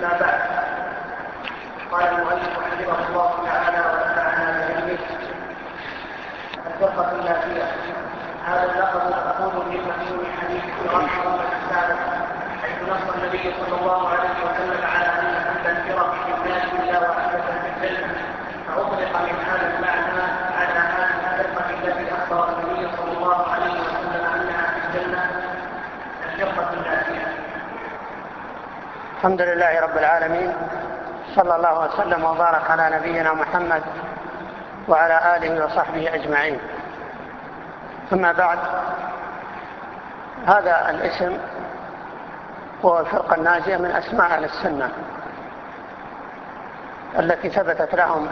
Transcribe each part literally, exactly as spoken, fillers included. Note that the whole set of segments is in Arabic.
أما بعد. قال المؤلف رحمه الله تعالى ونفعنا بعلمه: الفرقة الناجية. هذا اللقب مأخوذ من مفهوم حديث فراق أمة السابق، حيث نص النبي صلى الله عليه وسلم على أن كل الفرق في الناس إلا واحدة في الجنة، فأطلق من هذا المعنى على هذه الفرقة التي أخبر النبي صلى الله عليه وسلم أنها في الجنة الفرقة الناجية. الحمد لله رب العالمين، صلى الله وسلم وبارك على نبينا محمد وعلى آله وصحبه أجمعين. ثم بعد، هذا الاسم هو الفرقة الناجية من أسماء أهل السنة التي ثبتت لهم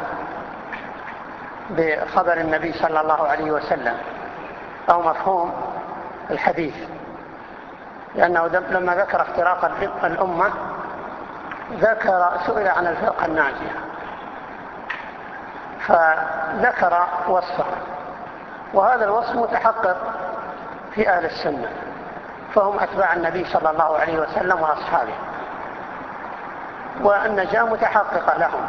بخبر النبي صلى الله عليه وسلم أو مفهوم الحديث، لأنه لما ذكر افتراق الأمة ذكر سئل عن الفرقة الناجية فذكر وصفه، وهذا الوصف متحقق في أهل السنة، فهم أتباع النبي صلى الله عليه وسلم وأصحابه، والنجاة متحققة لهم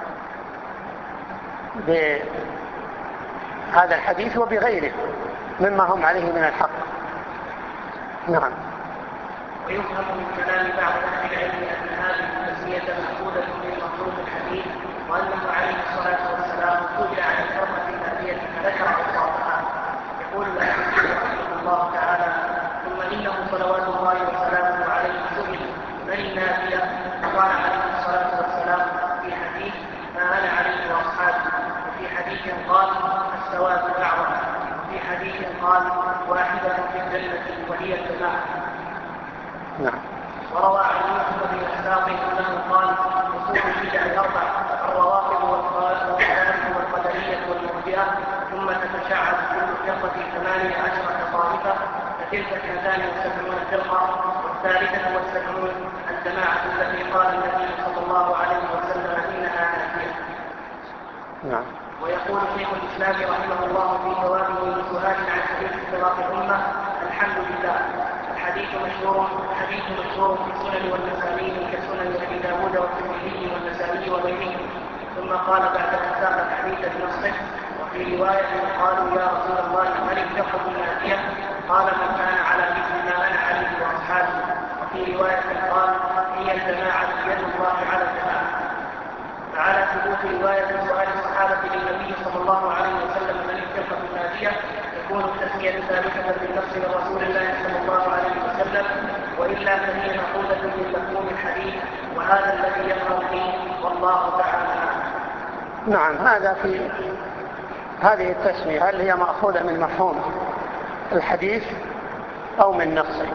بهذا الحديث وبغيره مما هم عليه من الحق. نعم. ويفهم من كلام بعض أهل العلم أن هذه التسمية مأخوذة من مفهوم الحديث، وأنه عليه الصلاة والسلام سئل عن الفرقة الناجية فذكر أوصافها. يقول الأحمدي رحمه الله تعالى: ثم إنه صلوات الله وسلامه عليه سئل من الناجية؟ فقال عليه الصلاة والسلام في حديث: ما أنا عليه وأصحابي، وفي حديث قال: السواد الأعظم، وفي حديث قال: واحدة في الجنة وهي الجماعة. نعم. وروى عن يوسف بن اسحاق انه قال: اصول البدع اربع: الروافض والخوارج والقدريه والمرجئه، ثم تتشعب كل فرقه ثمانيه عشره طائفه، فتلك اثنتان وسبعون فرقه، والثالثه والسبعون الجماعه التي قال النبي صلى الله عليه وسلم انها ناجيه. نعم. ويقول شيخ الاسلام رحمه الله في جوابه لسؤال عن حديث افتراق الامه: الحمد لله، حديث مشهور حديث مشهور في السنن والمسانيد كسنن ابي داود والترمذي والنسائي وغيرهم. ثم قال بعد ان ساق الحديث بنصه: وفي روايه قالوا يا رسول الله من الفرقه الناجيه؟ قال: من كان على مثل ما انا عليه واصحابي. وفي روايه قال: هي الجماعه يد الله على الجماعه. فعلى ثبوت روايه سؤال الصحابه للنبي صلى الله عليه وسلم من الفرقه الناجيه تكون التسميه ثابته بالنص من رسول الله صلى الله عليه وسلم، والا فهي مأخوذة من مفهوم الحديث، وهذا الذي يظهر فيه والله تعالى. نعم. هذا في هذه التسمية هل هي مأخوذة من مفهوم الحديث أو من نصه،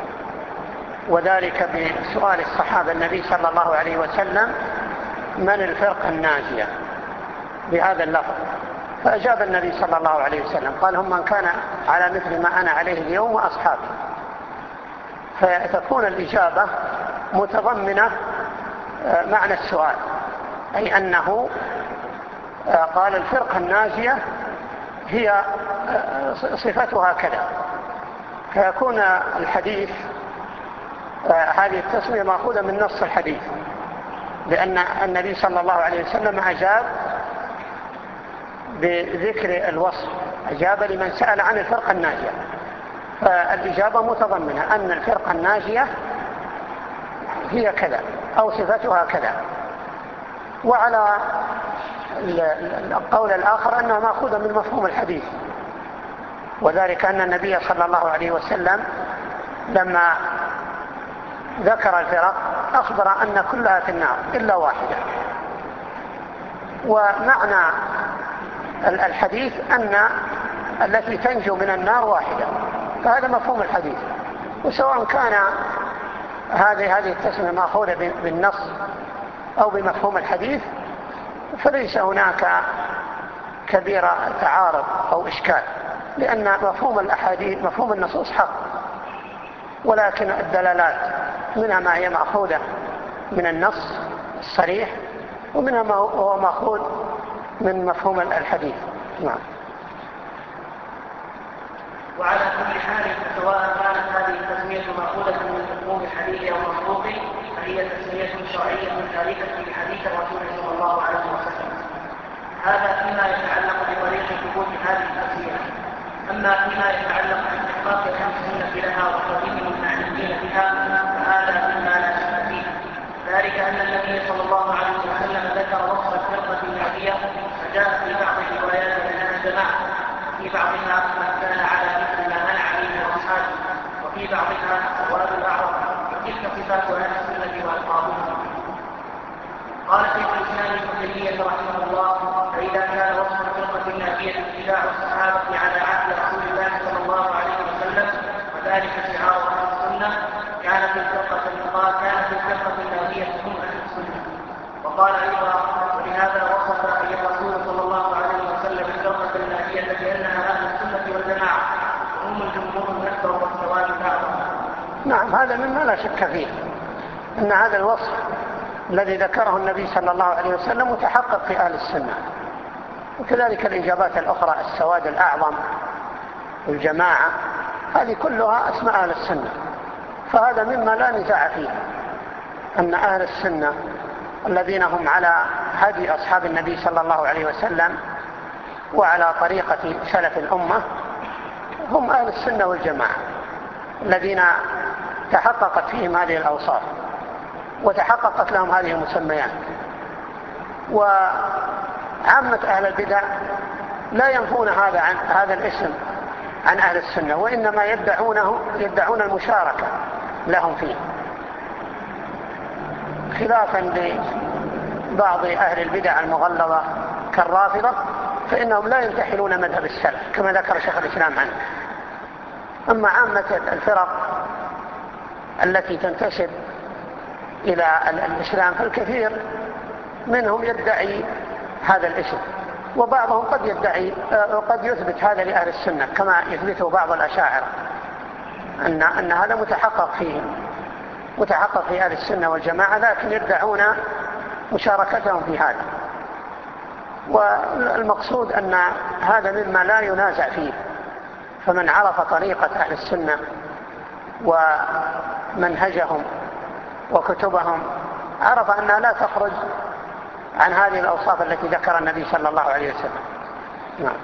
وذلك بسؤال الصحابة النبي صلى الله عليه وسلم من الفرقة الناجية بهذا اللفظ، فأجاب النبي صلى الله عليه وسلم قال: هم من كان على مثل ما أنا عليه اليوم وأصحابي. فتكون الإجابة متضمنة معنى السؤال، أي أنه قال الفرقة الناجية هي صفتها كذا، فيكون الحديث هذه التسمية مأخوذة من نص الحديث، لأن النبي صلى الله عليه وسلم أجاب بذكر الوصف، أجاب لمن سأل عن الفرقة الناجية، فالإجابة متضمنة أن الفرقة الناجية هي كذا أو صفتها كذا. وعلى القول الآخر أنها مأخوذة من مفهوم الحديث، وذلك أن النبي صلى الله عليه وسلم لما ذكر الفرق أخبر أن كلها في النار إلا واحدة، ومعنى الحديث أن التي تنجو من النار واحدة، فهذا مفهوم الحديث. وسواء كان هذه هذه التسمية مأخوذة بالنص أو بمفهوم الحديث فليس هناك كبير تعارض أو إشكال، لأن مفهوم الأحاديث مفهوم النصوص حق، ولكن الدلالات منها ما هي مأخوذة من النص الصريح، ومنها ما هو مأخوذ من مفهوم الحديث. نعم. وعلى كل حال، سواء كانت هذه التسمية مأخوذة من مفهوم الحديث أو مخلوق، فهي تسمية شرعية ثابتة في حديث الرسول صلى الله عليه وسلم. هذا فيما يتعلق بطريق ثبوت هذه التفسير. أما فيما يتعلق باستحقاق أهل السنة لها وقديم المعنيين بها فهذا مما لا شك فيه. ذلك أن النبي صلى الله عليه وسلم ذكر وصف الفرقة الناجية فجاء في بعض الروايات أنها جماعة، في بعضها ما كان على مثل ما أنا عليه وأصحابه، وفي بعضها سواد الأعرض، وتلك صفات أهل السنة وألقابهم. قال شيخ الإسلام ابن تيمية رحمه الله: فإذا كان وصف الفرقة الناجية اتباع الصحابة على عهد رسول الله صلى الله عليه وسلم وذلك شعار أهل السنة، كانت الفرقة كانت الفرقة الناجية هم أهل السنة. وقال أيضا: ولهذا وصف الرسول صلى الله عليه وسلم الفرقة الناجية بأنها أهل السنة والجماعة وهم الجمهور الأكبر والسواد الأعظم. نعم، هذا مما لا شك فيه أن هذا الوصف الذي ذكره النبي صلى الله عليه وسلم متحقق في أهل السنة، وكذلك الإجابات الأخرى السواد الأعظم والجماعة هذه كلها أسماء أهل السنة. فهذا مما لا نزاع فيه أن أهل السنة الذين هم على هدي أصحاب النبي صلى الله عليه وسلم وعلى طريقة سلف الأمة هم أهل السنة والجماعة الذين تحققت فيهم هذه الأوصاف وتحققت لهم هذه المسميات. وعامة أهل البدع لا ينفون هذا عن هذا الاسم عن أهل السنة، وإنما يدعونه يدعون المشاركة لهم فيه، خلافا لبعض أهل البدع المغلظة كالرافضة، فإنهم لا ينتحلون مذهب السلف كما ذكر شيخ الإسلام عنه. أما عامة الفرق التي تنتسب إلى الإسلام فالكثير منهم يدعي هذا الاسم، وبعضهم قد يدعي قد يثبت هذا لأهل السنة كما يثبته بعض الأشاعرة أن أن هذا متحقق فيه متحقق في أهل السنة والجماعة، لكن يدعون مشاركتهم في هذا. والمقصود أن هذا مما لا ينازع فيه، فمن عرف طريقة أهل السنة ومنهجهم وكتبهم عرف أنها لا تخرج عن هذه الأوصاف التي ذكر النبي صلى الله عليه وسلم. نعم.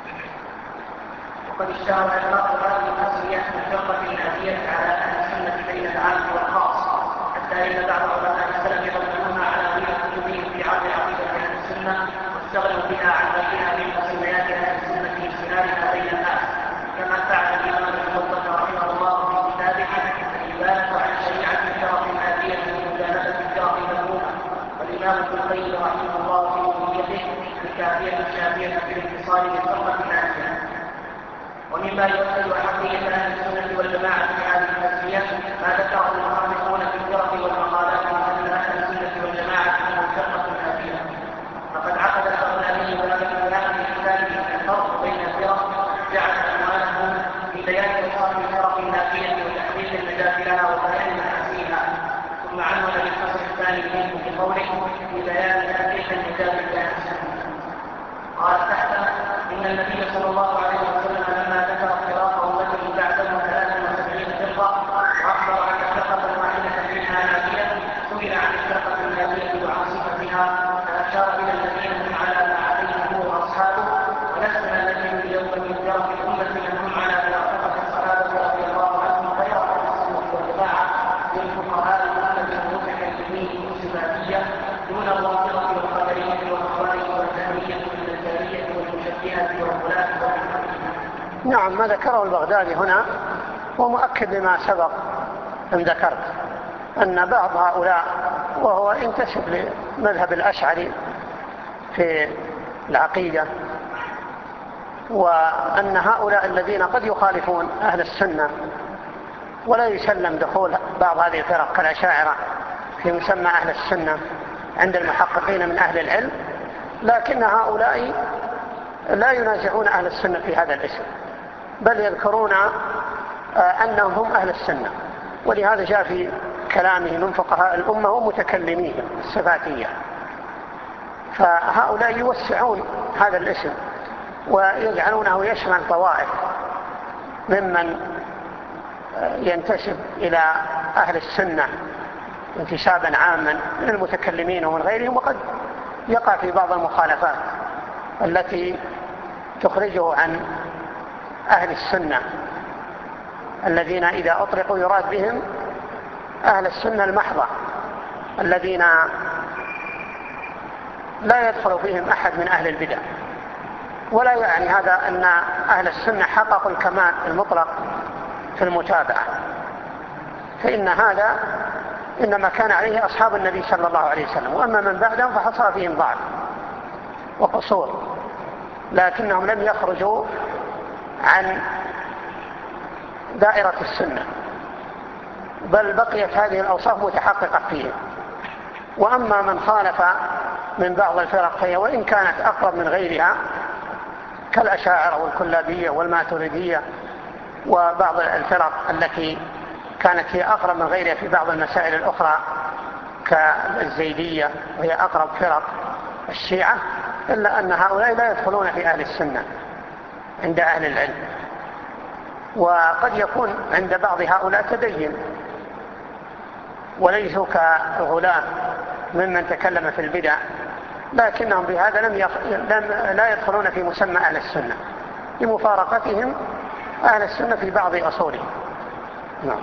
وقد اشتهر إطلاق هذه التسميات بالفرقة الناجية على أهل السنة بين العام والخاص، حتى إن بعض علماء السلف يضمنونها على غير كتبهم في عرض عقيدة أهل السنة واستغنوا بها عن غيرها من تسميات أهل السنة في اجتنابها بين الناس، كما فعل الإمام ابن بطة رحمه الله في كتابه الإبانة عن شريعة الفرق الناجية ومجانبة الفرق المذمومة، والإمام ابن القيم رحمه الله في نيته الكافية الشافية في الاتصال بالفرقة الناجية. ومما يؤكد أحقية أهل السنة والجماعة في هذه التسمية ما ذكره المحققون في الفرق والمقالات من أن أهل السنة والجماعة هم الفرقة الناجية. فقد عقد البغدادي ذلك الكلام في كتابه الفرق بين الفرق، جعل عنوانه في بيان أوصاف الفرق الناجية وتحقيق النجاة لها وبيان محاسنها، ثم عنون للفصل الثاني منه بقوله في بيان تحقيق النجاة لأهل السنة. قال تحته: إن النبي صلى الله عليه وسلم لما ذكر اختراق أمته بعده ثلاث وسبعين فرقة وأخبر أن فرقة واحدة منها ناجية، سئل عن الفرقة الناجية وعن صفتها فأشار إلى الذين هم على ما عليه هو وأصحابه، ولسنا نجد اليوم من فرق الأمة من هم على موافقة الصحابة رضي الله عنهم غير أهل السنة والجماعة من فقهاء الأمة المتكلمين بالصفاتية دون الرافضة والقدرية والخوارج والجهمية والنجارية والمشبهة والغلاة والمحدثين. نعم، ما ذكره البغدادي هنا هو مؤكد لما سبق أن ذكرت، أن بعض هؤلاء وهو ينتسب لمذهب الأشعري في العقيدة، وأن هؤلاء الذين قد يخالفون أهل السنة ولا يسلم دخول بعض هذه الفرق كالأشاعرة في مسمى أهل السنة عند المحققين من أهل العلم، لكن هؤلاء لا ينازعون أهل السنة في هذا الاسم، بل يذكرون أنهم هم أهل السنة. ولهذا جاء في كلامه من فقهاء الأمة ومتكلمين الصفاتية، فهؤلاء يوسعون هذا الاسم ويجعلونه يشمل طوائف ممن ينتسب إلى أهل السنة انتسابا عاما من المتكلمين ومن غيرهم، وقد يقع في بعض المخالفات التي تخرجه عن أهل السنة الذين إذا أطلقوا يراد بهم أهل السنة المحضة الذين لا يدخل فيهم أحد من أهل البدع. ولا يعني هذا أن أهل السنة حققوا الكمال المطلق في المتابعة، فإن هذا إنما كان عليه أصحاب النبي صلى الله عليه وسلم، وأما من بعدهم فحصل فيهم ضعف وقصور، لكنهم لم يخرجوا عن دائرة السنة، بل بقيت هذه الأوصاف متحققة فيهم. وأما من خالف من بعض الفرق فهي وإن كانت أقرب من غيرها كالأشاعرة والكلابية والماتريدية وبعض الفرق التي كانت هي أقرب من غيرها في بعض المسائل الأخرى كالزيدية وهي أقرب فرق الشيعة، إلا أن هؤلاء لا يدخلون في أهل السنة عند أهل العلم. وقد يكون عند بعض هؤلاء تدين وليسوا كغلام ممن تكلم في البدع، لكنهم بهذا لم, يخ... لم لا يدخلون في مسمى أهل السنة لمفارقتهم أهل السنة في بعض أصولهم. نعم.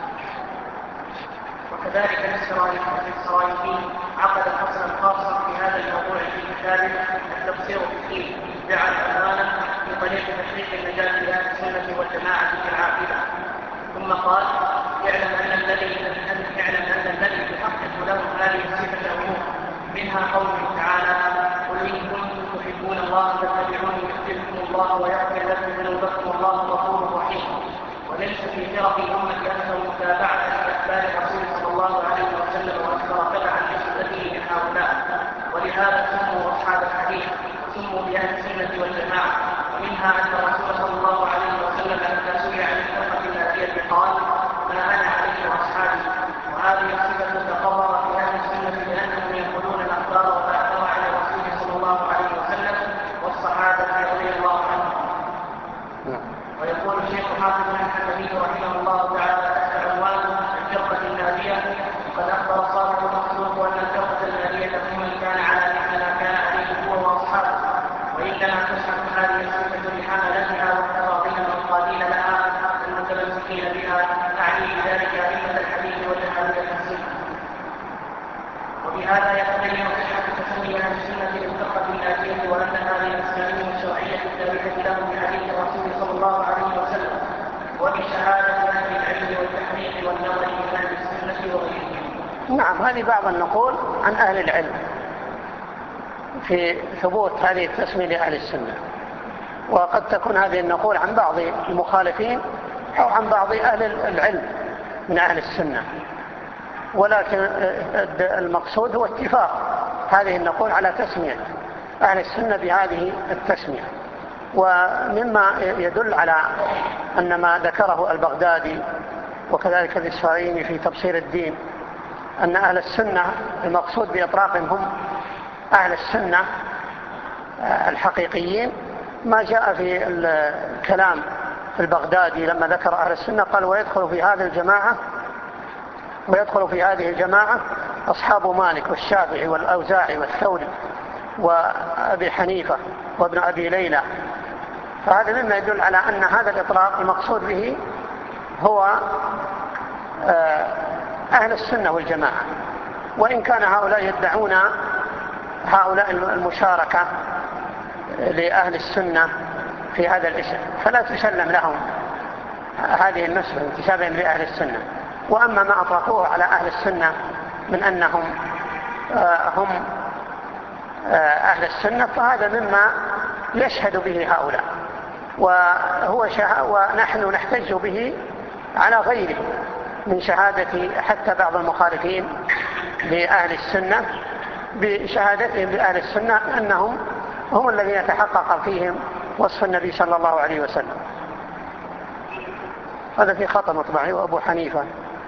وكذلك السرايفي عقد فصلا خاصا في هذا الموضوع في كتابه التبصير في الدين، جعل عنوانه في طريق تحقيق النجاة لأهل السنة والجماعة في العاقبة. ثم قال: اعلم أن الذي اعلم أن الذي يحقق له هذه الصفة أمور، منها قوله تعالى: قل إن كنتم تحبون الله فاتبعوني يحببكم الله ويغفر لكم ذنوبكم والله غفور رحيم. وليس في فرق الأمة أكثر متابعة لأخبار الرسول صلى الله عليه وسلم وأكثر تبعا لسنته من هؤلاء، ولهذا سموا أصحاب الحديث وسموا بأهل السنة والجماعة. ومنها أن الرسول صلى الله عليه وسلم لما سئل عن الفرقة الناجية قال: ما أنا عليه وأصحابي. وهذه الصفة تقرر في أهل السنة لأنهم ينقلون الأخبار وما عن الرسول صلى الله عليه وسلم والصحابة رضي الله عنهم. ويقول الشيخ حافظ الحنبلي رحمه الله تعالى تحت عنوان الفرقة الناجية: وقد أخبر صادق المصدوق أن الفرقة الناجية من كان على مثل ما كان عليه هو وأصحابه، وإنما تشرح هذه الصفة لحملتها واقتراضها والقادين لها المتمسكين بها، أعني بذلك أئمة الحديث وجهابذة السنة. وبهذا يتبين صحة تسمية أهل السنة بالفرقة الناجية، وأن هذه المسائل الشرعية الثابتة لهم بحديث الرسول صلى الله عليه وسلم وبشهادة أهل العلم والتحقيق والنظر من أهل السنة وغيرهم. نعم، هذه بعض النقول عن أهل العلم في ثبوت هذه التسمية لأهل السنة، وقد تكون هذه النقول عن بعض المخالفين أو عن بعض أهل العلم من أهل السنة، ولكن المقصود هو اتفاق هذه النقول على تسمية أهل السنة بهذه التسمية. ومما يدل على أن ما ذكره البغدادي وكذلك الإسفرايني في تبصير الدين أن أهل السنة المقصود بإطلاقهم هم أهل السنة الحقيقيين، ما جاء في الكلام البغدادي لما ذكر أهل السنة قال: ويدخل في هذه الجماعة ويدخل في هذه الجماعة أصحاب مالك والشافعي والأوزاعي والثوري وأبي حنيفة وابن أبي ليلى. فهذا مما يدل على أن هذا الإطلاق المقصود به هو أهل السنة والجماعة، وإن كان هؤلاء يدعون هؤلاء المشاركة لأهل السنة في هذا الاسم، فلا تسلم لهم هذه النسبة انتسابا لأهل السنة. وأما ما أطلقوه على أهل السنة من أنهم هم أهل السنة فهذا مما يشهد به هؤلاء، وهو شه... ونحن نحتج به على غيره من شهادة حتى بعض المخالفين لأهل السنة بشهادتهم لأهل السنة أنهم هم الذين يتحقق فيهم وصف النبي صلى الله عليه وسلم. هذا في خطأ مطبعي. وأبو حنيفة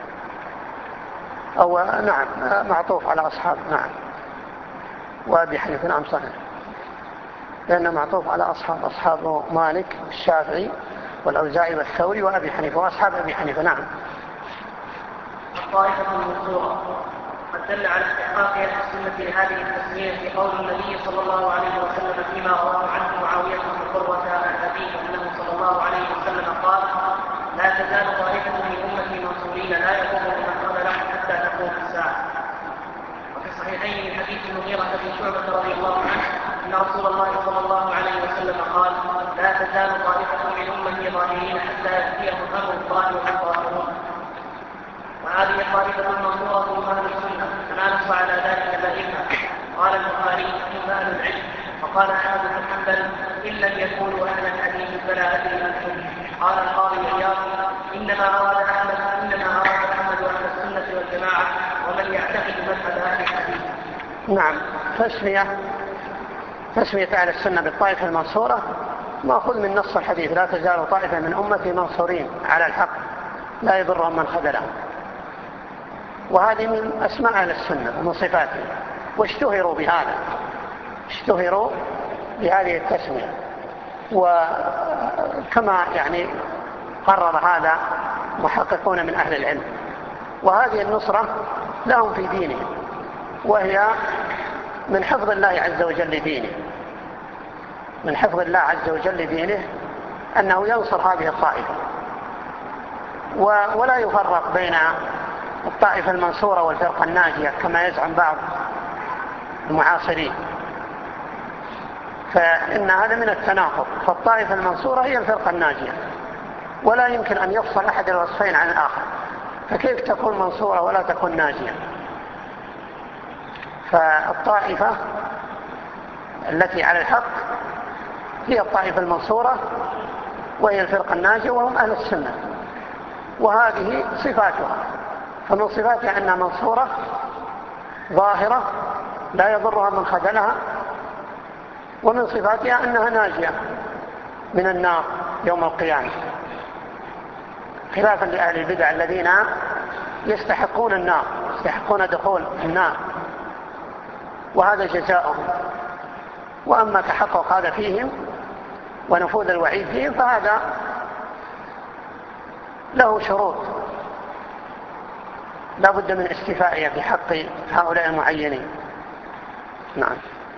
أو نعم معطوف على أصحاب، نعم، وأبي حنيفة، نعم صحيح، لأنه معطوف على أصحاب أصحاب مالك الشافعي والأوزاعي والثوري وأبي حنيفة وأصحاب أبي حنيفة. نعم. الطائفة المنصورة قد ودل على استحقاق اهل السنه لهذه التسميه قول النبي صلى الله عليه وسلم فيما رواه عنه معاويه بن قروه عن ابيه انه صلى الله عليه وسلم قال: لا تزال طائفه من امتي منصورين لا يضرهم من خذلهم حتى تقوم الساعه. وفي الصحيحين من حديث المغيرة بن شعبة رضي الله عنه أن رسول الله صلى الله عليه وسلم قال: لا تزال طائفة من أمتي ظاهرين حتى يأتيهم أمر الله وهم ظاهرون. وهذه الطائفة المنصورة هم أهل السنة، فلا نص على ذلك الأئمة. قال البخاري: هم أهل العلم. وقال أحمد بن حنبل: إن لم يكونوا أهل الحديث فلا أدري من هم. قال القاضي عياض: إنما أراد أحمد إنما أراد أحمد أهل السنة والجماعة ومن يعتقد مذهب أهل الحديث. نعم. تسمية تسمية أهل السنة بالطائفة المنصورة مأخوذ من نص الحديث: لا تزال طائفة من أمتي منصورين على الحق لا يضرهم من خذلهم. وهذه من أسماء أهل السنة ومن صفاتهم، واشتهروا بهذا اشتهروا بهذه التسمية. وكما يعني قرر هذا محققون من أهل العلم. وهذه النصرة لهم في دينهم، وهي من حفظ الله عز وجل لدينه من حفظ الله عز وجل لدينه أنه ينصر هذه الطائفة، ولا يفرق بين الطائفة المنصورة والفرقة الناجية كما يزعم بعض المعاصرين، فإن هذا من التناقض. فالطائفة المنصورة هي الفرقة الناجية، ولا يمكن أن يفصل أحد الوصفين عن الآخر، فكيف تكون منصورة ولا تكون ناجية؟ فالطائفة التي على الحق هي الطائفة المنصورة، وهي الفرقة الناجية، وهم أهل السنة. وهذه صفاتها، فمن صفاتها أنها منصورة ظاهرة لا يضرها من خذلها، ومن صفاتها أنها ناجية من النار يوم القيامة، خلافا لأهل البدع الذين يستحقون النار يستحقون دخول النار، وهذا جزاؤهم. وأما تحقق هذا فيهم ونفوذ الوعيد فيهم فهذا له شروط لا بد من استيفائها في حق هؤلاء المعينين. نعم.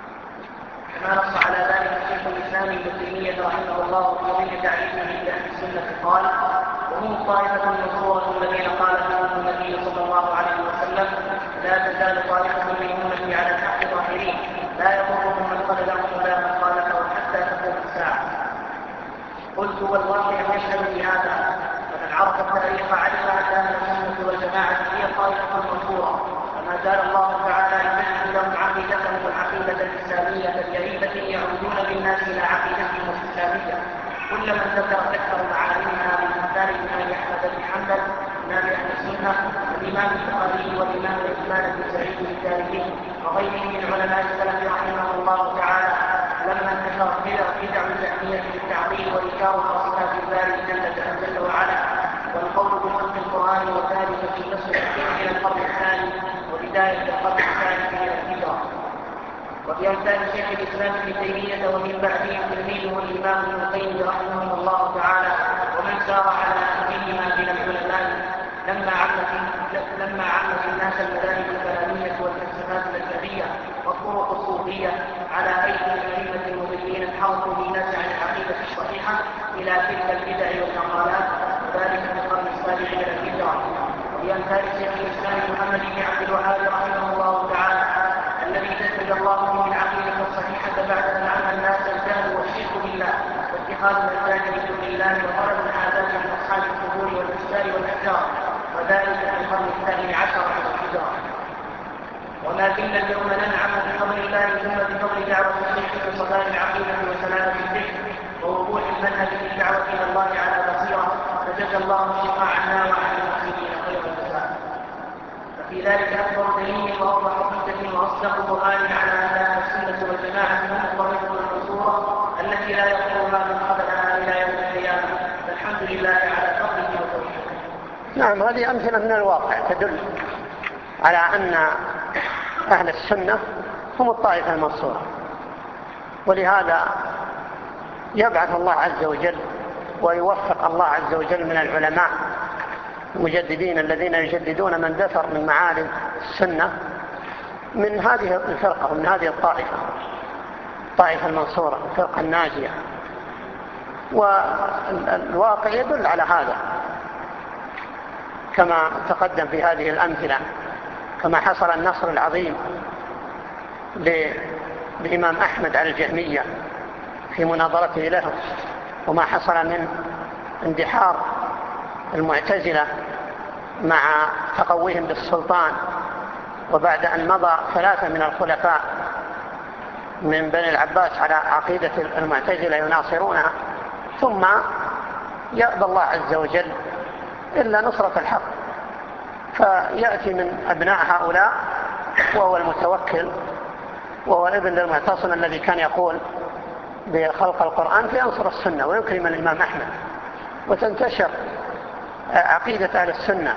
كما نص على ذلك شيخ الإسلام ابن تيمية رحمه الله في ضمن تعريفه لأهل السنة قال: وهم الطائفة المنصورة الذين قال فيهم النبي صلى الله عليه وسلم: لا تزال طائفة من أمتي على الحق ظاهرين لا يضرهم من خذلهم ولا من خالفهم حتى تقوم الساعة. قلت: والواقع يشهد بهذا، فمن عرف التاريخ علم أن أهل السنة والجماعة هي الطائفة المنصورة، وما زال الله تعالى يمجد لهم عقيدتهم العقيدة الإسلامية الجديدة يعودون بالناس إلى عقيدتهم الإسلامية. كل من ذكر ذكر معالمها من أمثال الإمام أحمد بن حنبل إمام أهل السنة، والإمام البخاري والإمام عثمان بن سعيد الدارمي وغيرهم من علماء السلف رحمه الله تعالى، لما انتشرت بدع الجهمية بالتعطيل وإنكار صفات الباري جل جل وعلا، والقول بخلق القرآن وذلك في نص كثير من القرن الثاني وبداية القرن الثالث من الهجرة. وبأمثال شيخ الإسلام ابن تيمية ومن بعده تلميذه الإمام ابن القيم رحمه الله تعالى، ومن سار على نهجهما من العلماء لما عمت لما عمت الناس المذاهب الكلامية والفلسفات الأجنبية والطرق الصوفية على أيدي الأئمة المضلين انحرفوا بالناس عن العقيدة الصحيحة إلى تلك البدع والمقالات، وذلك في القرن السابع من الهجرة. وبأمثال شيخ الإسلام محمد بن عبد الوهاب رحمه الله تعالى الذي جدد الله به العقيدة الصحيحة بعد أن عم الناس الجهل والشرك بالله واتخاذ الأنداد من دون الله وطلب العادات من أصحاب القبور والأشجار والأحجار، وذلك في القرن الثاني عشر من الهجرة. وما زلنا اليوم ننعم بفضل الله ثم بفضل دعوة الشيخ بصلاة العقيدة وسلامة الذكر ووضوح المنهج في الدعوة إلى الله على بصيرة، فجزى الله الشيخ عنا وعن المسلمين خير الجزاء. ففي ذلك أكبر دليل وأوضح حجة وأصدق برهان على أن أهل السنة والجماعة هم الطريقة المنصورة التي لا يقرها من قبلها إلى يوم القيامة، فالحمد لله على فضله وتوفيقه. نعم. هذه أمثلة من الواقع تدل على أن أهل السنة هم الطائفة المنصورة، ولهذا يبعث الله عز وجل ويوفق الله عز وجل من العلماء المجددين الذين يجددون من دثر من معالم السنة من هذه الفرقة ومن هذه الطائفة، الطائفة المنصورة، الفرقة الناجية. والواقع يدل على هذا كما تقدم في هذه الأمثلة، كما حصل النصر العظيم لإمام أحمد على الجهمية في مناظرته له، وما حصل من اندحار المعتزلة مع تقويهم بالسلطان، وبعد أن مضى ثلاثة من الخلفاء من بني العباس على عقيدة المعتزلة يناصرونها، ثم يأبى الله عز وجل إلا نصرة الحق، فيأتي من أبناء هؤلاء وهو المتوكل، وهو ابن للمعتصم الذي كان يقول بخلق القرآن فينصر السنة ويكرم الإمام أحمد، وتنتشر عقيدة أهل السنة،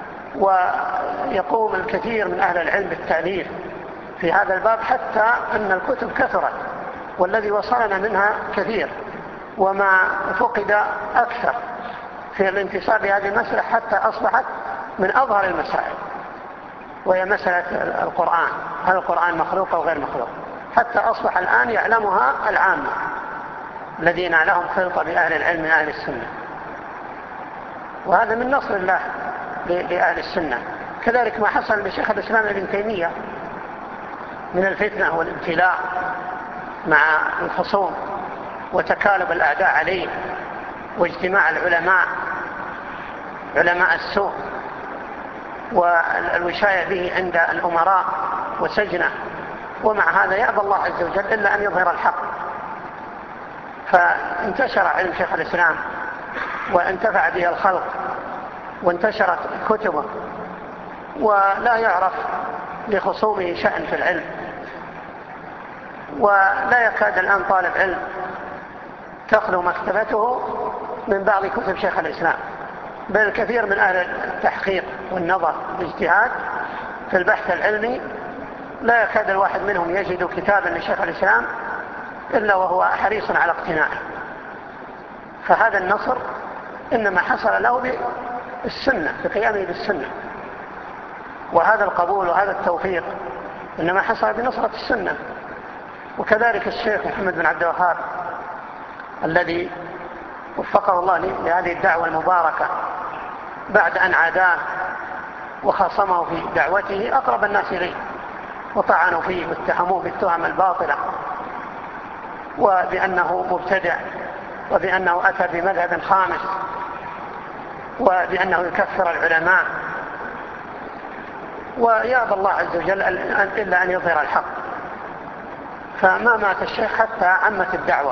ويقوم الكثير من أهل العلم بالتأليف في هذا الباب، حتى أن الكتب كثرت والذي وصلنا منها كثير، وما فقد أكثر في الانتصار لهذه المسألة، حتى أصبحت من أظهر المسائل، وهي مسألة القرآن، هل القرآن مخلوق أو غير مخلوق، حتى أصبح الآن يعلمها العامة الذين لهم خلطة بأهل العلم من أهل السنة، وهذا من نصر الله لأهل السنة. كذلك ما حصل لشيخ الإسلام ابن تيمية من الفتنة والابتلاء مع الخصوم وتكالب الأعداء عليه، واجتماع العلماء علماء السوء والوشاية به عند الأمراء وسجنه، ومع هذا يأبى الله عز وجل إلا أن يظهر الحق، فانتشر علم شيخ الإسلام وانتفع به الخلق وانتشرت كتبه، ولا يعرف لخصومه شأن في العلم، ولا يكاد الآن طالب علم تخلو مكتبته من بعض كتب شيخ الإسلام، بل الكثير من أهل التحقيق والنظر والاجتهاد في البحث العلمي لا يكاد الواحد منهم يجد كتابا لشيخ الإسلام إلا وهو حريص على اقتناعه. فهذا النصر إنما حصل له بالسنة، بقيامه بالسنة، وهذا القبول وهذا التوفيق إنما حصل بنصرة السنة. وكذلك الشيخ محمد بن عبد الوهاب الذي وفقه الله لهذه الدعوة المباركة، بعد أن عاداه وخاصمه في دعوته أقرب الناس إليه وطعنوا فيه واتهموه بالتهم الباطلة، وبأنه مبتدع، وبأنه أتى بمذهب خامس، وبأنه يكفر العلماء، ويأبى الله عز وجل إلا أن يظهر الحق. فما مات الشيخ حتى عمت الدعوة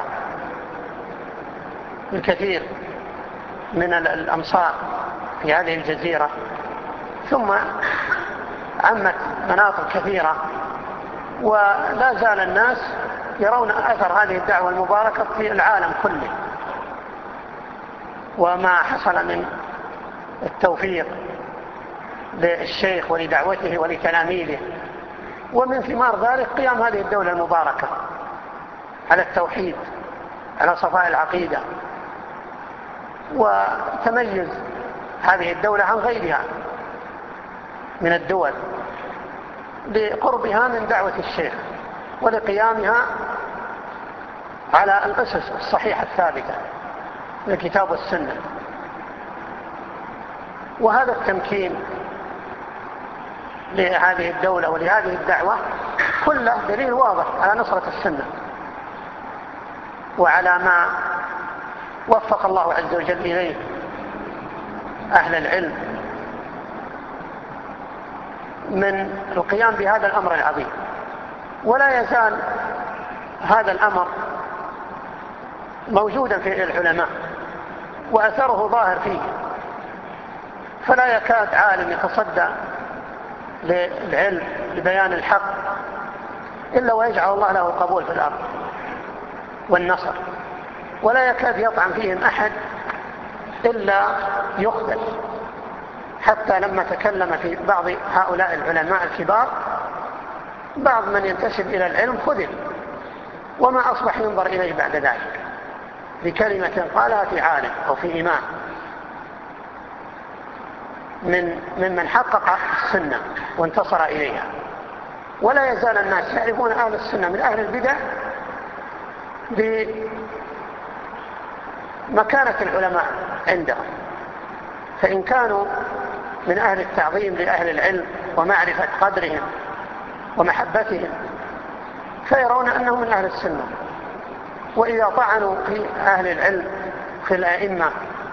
الكثير من الأمصار في هذه الجزيرة، ثم عمت مناطق كثيرة، ولا زال الناس يرون أثر هذه الدعوة المباركة في العالم كله، وما حصل من التوفيق للشيخ ولدعوته ولتلاميذه، ومن ثمار ذلك قيام هذه الدولة المباركة على التوحيد، على صفاء العقيدة، وتميز هذه الدولة عن غيرها من الدول لقربها من دعوة الشيخ ولقيامها على الأسس الصحيحة الثابتة من الكتاب والسنة. وهذا التمكين لهذه الدولة ولهذه الدعوة كله دليل واضح على نصرة السنة وعلى ما وفق الله عز وجل إليه أهل العلم من القيام بهذا الأمر العظيم. ولا يزال هذا الأمر موجودا في العلماء وأثره ظاهر فيه، فلا يكاد عالم يتصدى للعلم لبيان الحق إلا ويجعل الله له القبول في الأرض والنصر، ولا يكاد يطعن فيهم أحد إلا يخذل. حتى لما تكلم في بعض هؤلاء العلماء الكبار بعض من ينتسب إلى العلم خذل، وما أصبح ينظر إليه بعد ذلك بكلمة قالها في عالم أو في إمام من ممن حقق السنة وانتصر إليها. ولا يزال الناس يعرفون أهل السنة من أهل البدع بمكانة العلماء عندهم. فإن كانوا من أهل التعظيم لأهل العلم ومعرفة قدرهم ومحبتهم فيرون أنهم من أهل السنة. وإذا طعنوا في أهل العلم في الأئمة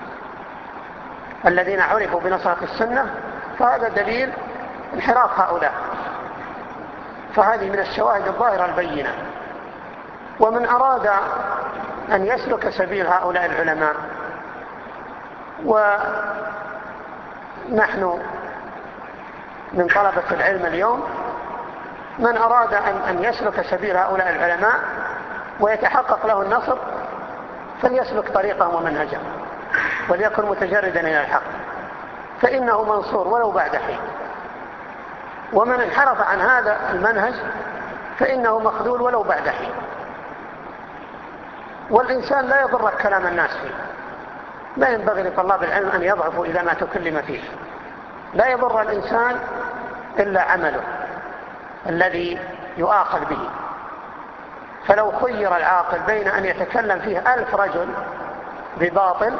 الذين عرفوا بنصرة السنة فهذا دليل انحراف هؤلاء. فهذه من الشواهد الظاهرة البينة. ومن أراد أن يسلك سبيل هؤلاء العلماء، ونحن من طلبة العلم اليوم من أراد أن يسلك سبيل هؤلاء العلماء ويتحقق له النصر فليسلك طريقهم ومنهجهم وليكن متجردا إلى الحق، فإنه منصور ولو بعد حين. ومن انحرف عن هذا المنهج فإنه مخذول ولو بعد حين. والإنسان لا يضرك كلام الناس فيه، لا ينبغي لطلاب العلم أن يضعفوا إذا ما تكلم فيه. لا يضر الإنسان إلا عمله الذي يؤاخذ به. فلو خير العاقل بين أن يتكلم فيه ألف رجل بباطل،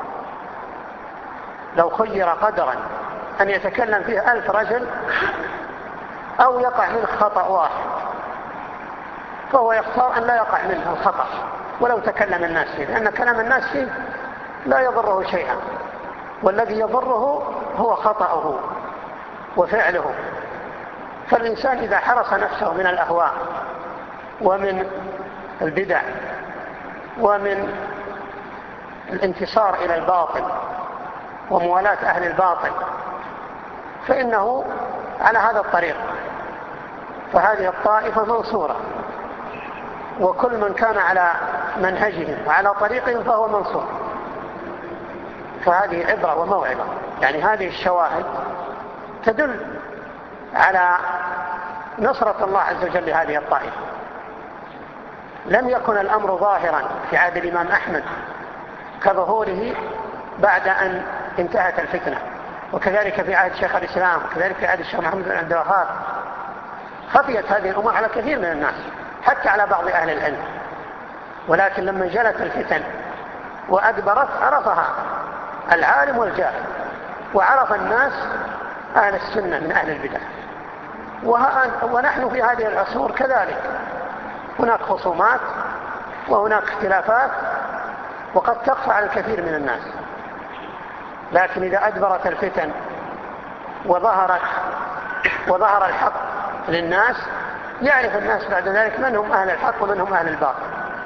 لو خير قدرا أن يتكلم فيه ألف رجل أو يقع منه خطأ واحد، فهو يختار أن لا يقع منه الخطأ ولو تكلم الناس فيه، لأن كلام الناس فيه لا يضره شيئا، والذي يضره هو خطأه وفعله. فالإنسان إذا حرص نفسه من الأهواء ومن البدع ومن الانتصار إلى الباطل وموالاة أهل الباطل فإنه على هذا الطريق. فهذه الطائفة منصورة، وكل من كان على منهجهم وعلى طريقهم فهو منصور. فهذه عبرة وموعظة. يعني هذه الشواهد تدل على نصرة الله عز وجل لهذه الطائفة. لم يكن الأمر ظاهرا في عهد الإمام أحمد كظهوره بعد أن انتهت الفتنة، وكذلك في عهد شيخ الإسلام، وكذلك في عهد الشيخ محمد بن عبد الوهاب. خفيت هذه الأمور على كثير من الناس حتى على بعض أهل العلم، ولكن لما جلت الفتن وأدبرت عرفها العالم والجاهل، وعرف الناس أهل السنة من أهل البدع. ونحن في هذه العصور كذلك هناك خصومات وهناك اختلافات وقد تخفى على الكثير من الناس، لكن إذا أدبرت الفتن وظهرت وظهر الحق للناس يعرف الناس بعد ذلك من هم أهل الحق ومن هم أهل الباطل.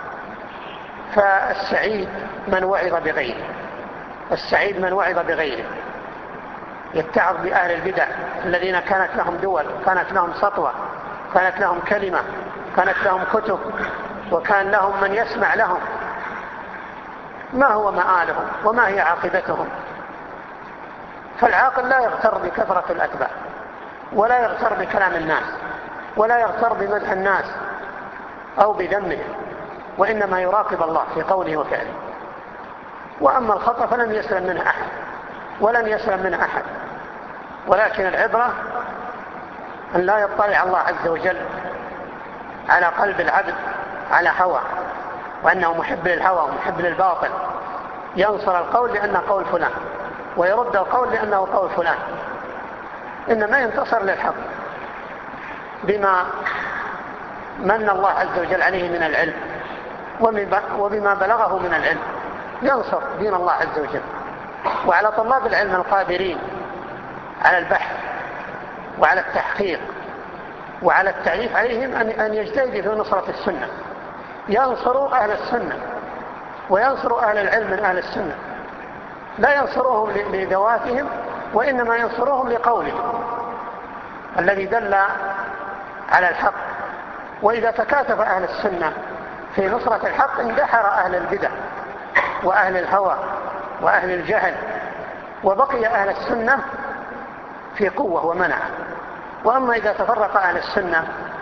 فالسعيد من وعظ بغيره، السعيد من وعظ بغيره، يتعظ بأهل البدع الذين كانت لهم دول، كانت لهم سطوة، كانت لهم كلمة، كانت لهم كتب، وكان لهم من يسمع لهم. ما هو مآلهم وما هي عاقبتهم؟ فالعاقل لا يغتر بكثرة الأتباع، ولا يغتر بكلام الناس، ولا يغتر بمدح الناس أو بذمه، وإنما يراقب الله في قوله وفعله. وأما الخطأ فلن يسلم منه أحد، ولن يسلم منه أحد، ولكن العبرة أن لا يطلع الله عز وجل على قلب العبد على هوى، وأنه محب للهوى ومحب للباطل، ينصر القول لأنه قول فلان ويرد القول لأنه قول فلان. إنما ينتصر للحق بما من الله عز وجل عليه من العلم وبما بلغه من العلم، ينصر دين الله عز وجل. وعلى طلاب العلم القادرين على البحث وعلى التحقيق وعلى التعريف عليهم أن يجتهدوا في نصرة السنة، ينصروا أهل السنة وينصروا أهل العلم من أهل السنة، لا ينصروهم لذواتهم وإنما ينصروهم لقولهم الذي دل على الحق. وإذا تكاتف أهل السنة في نصرة الحق اندحر أهل البدع وأهل الهوى وأهل الجهل، وبقي أهل السنة في قوة ومنع. وأما إذا تفرق أهل السنة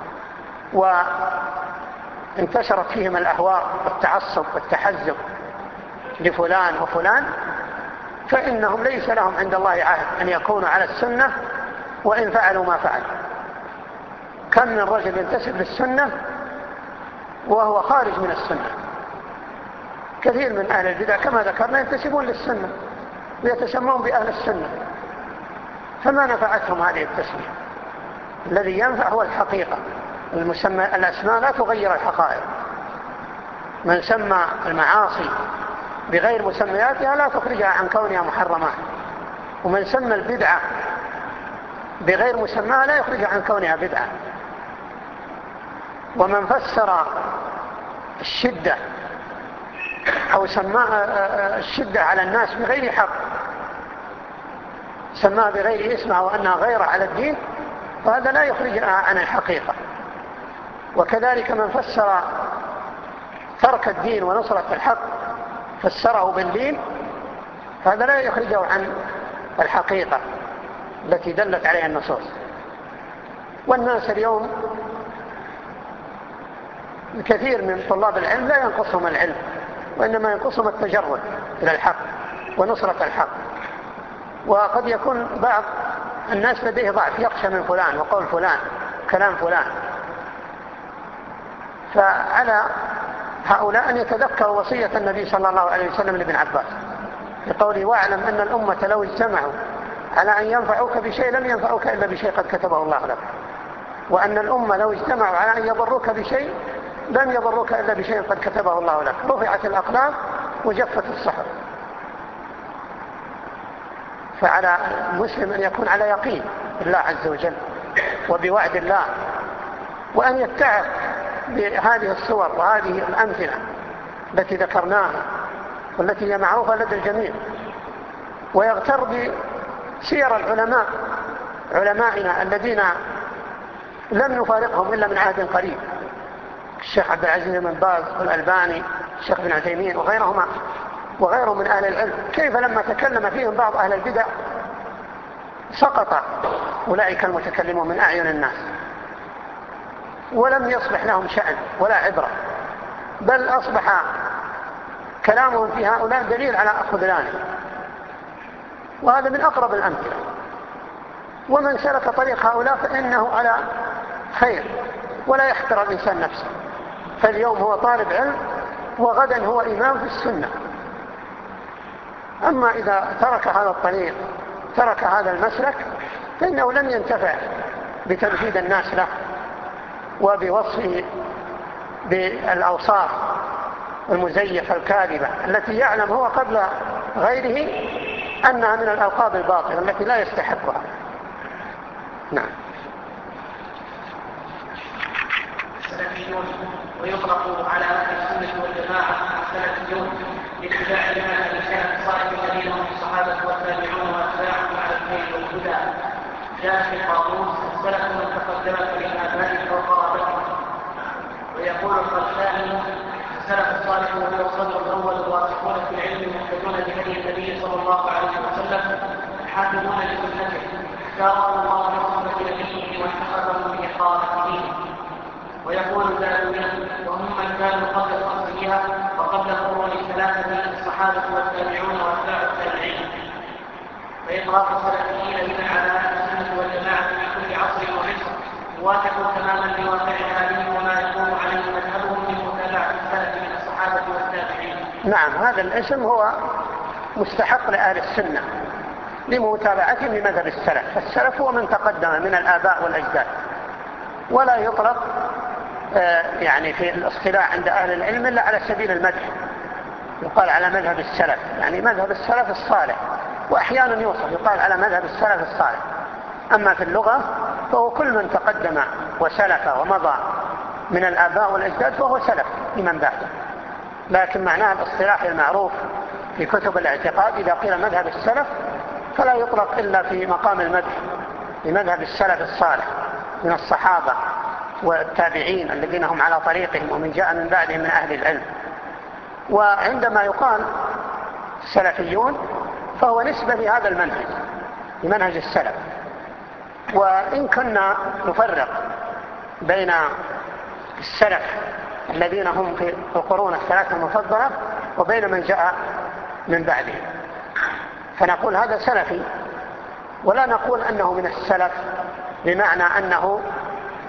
وانتشرت فيهم الأهواء والتعصب والتحزب لفلان وفلان فإنهم ليس لهم عند الله عهد أن يكونوا على السنة وإن فعلوا ما فعلوا. كم من رجل ينتسب للسنة وهو خارج من السنة. كثير من أهل البدع كما ذكرنا ينتسبون للسنة ويتسمون بأهل السنة، فما نفعتهم هذه التسمية. الذي ينفع هو الحقيقة. المسمى الأسماء لا تغير الحقائق. من سمى المعاصي بغير مسمياتها لا تخرجها عن كونها محرمات، ومن سمى البدعة بغير مسماها لا يخرجها عن كونها بدعة. ومن فسر الشدة أو سماها الشدة على الناس بغير حق، سماها بغير اسمها وأنها غير على الدين، فهذا لا يخرجها عن الحقيقة. وكذلك من فسر ترك الدين ونصرة الحق فسره بالدين، فهذا لا يخرجه عن الحقيقة التي دلت عليها النصوص. والناس اليوم الكثير من طلاب العلم لا ينقصهم العلم، وإنما ينقصهم التجرد إلى الحق ونصرة الحق. وقد يكون بعض الناس لديه ضعف، يخشى من فلان وقول فلان كلام فلان. فعلى هؤلاء أن يتذكروا وصية النبي صلى الله عليه وسلم لابن عباس بقوله: واعلم أن الأمة لو اجتمعوا على أن ينفعوك بشيء لم ينفعوك إلا بشيء قد كتبه الله لك، وأن الأمة لو اجتمعوا على أن يضروك بشيء لم يضروك إلا بشيء قد كتبه الله لك. رفعت الأقلام وجفت الصحف. فعلى المسلم أن يكون على يقين بالله عز وجل وبوعد الله، وأن يتعظ بهذه الصور وهذه الأمثلة التي ذكرناها والتي هي معروفة لدى الجميع، ويغتر بسير العلماء علمائنا الذين لم نفارقهم إلا من عهد قريب، الشيخ عبد العزيز بن باز والألباني، الشيخ بن عثيمين وغيرهما وغيرهم من أهل العلم. كيف لما تكلم فيهم بعض أهل البدع سقط أولئك المتكلمون من أعين الناس، ولم يصبح لهم شأن ولا عبرة، بل أصبح كلامهم في هؤلاء دليل على خذلانه. وهذا من أقرب الأمثلة. ومن سلك طريق هؤلاء فإنه على خير، ولا يحقر الإنسان نفسه. فاليوم هو طالب علم وغدا هو إمام في السنة. أما إذا ترك هذا الطريق، ترك هذا المسلك، فإنه لن ينتفع بتمجيد الناس له وبوصفه بالأوصاف المزيفة الكاذبة التي يعلم هو قبل غيره أنها من الألقاب الباطلة التي لا يستحقها. نعم. السلفيون ويطلق على أهل السنة والجماعة السلفيون لاتباع منهج السلف الصالح الذين هم الصحابة والتابعون وأتباعهم على الخير والهدى. جاء في القاموس: السلف من تقدمك لآبائك وقرابتك. ويقول الخلفاني: السلف الصالح هو الصدر الأول الراسخون في العلم المهتدون بهدي النبي صلى الله عليه وسلم الحافظون لسنته، اختارهم الله لرحمة نبيه واتخذهم بإقامة دينه. ويقول الباقون: وهم من كانوا قبل الخمسمائة وقبل القرون الثلاثة الصحابة والتابعون وأتباع التابعين. فإطلاق السلفيين من على أهل السنة والجماعة في كل عصر ومصر موافق تماما لواقع حالهم وما يقوم عليه مذهبهم من متابعة السلف من الصحابة والتابعين. نعم، هذا الاسم هو مستحق لأهل السنة لمتابعتهم لمذهب السلف. فالسلف هو من تقدم من الآباء والأجداد، ولا يطلق يعني في الاصطلاح عند أهل العلم إلا على سبيل المدح. يقال على مذهب السلف، يعني مذهب السلف الصالح، وأحيانا يوصف يقال على مذهب السلف الصالح. أما في اللغة فهو كل من تقدم وسلف ومضى من الآباء والأجداد فهو سلف لمن بعده. لكن معناه الاصطلاحي المعروف في كتب الاعتقاد إذا قيل مذهب السلف فلا يطلق إلا في مقام المدح لمذهب السلف الصالح من الصحابة والتابعين الذين هم على طريقهم ومن جاء من بعدهم من أهل العلم. وعندما يقال السلفيون فهو نسبة لهذا المنهج، لمنهج السلف. وإن كنا نفرق بين السلف الذين هم في القرون الثلاثة المفضلة وبين من جاء من بعدهم، فنقول هذا سلفي، ولا نقول أنه من السلف بمعنى أنه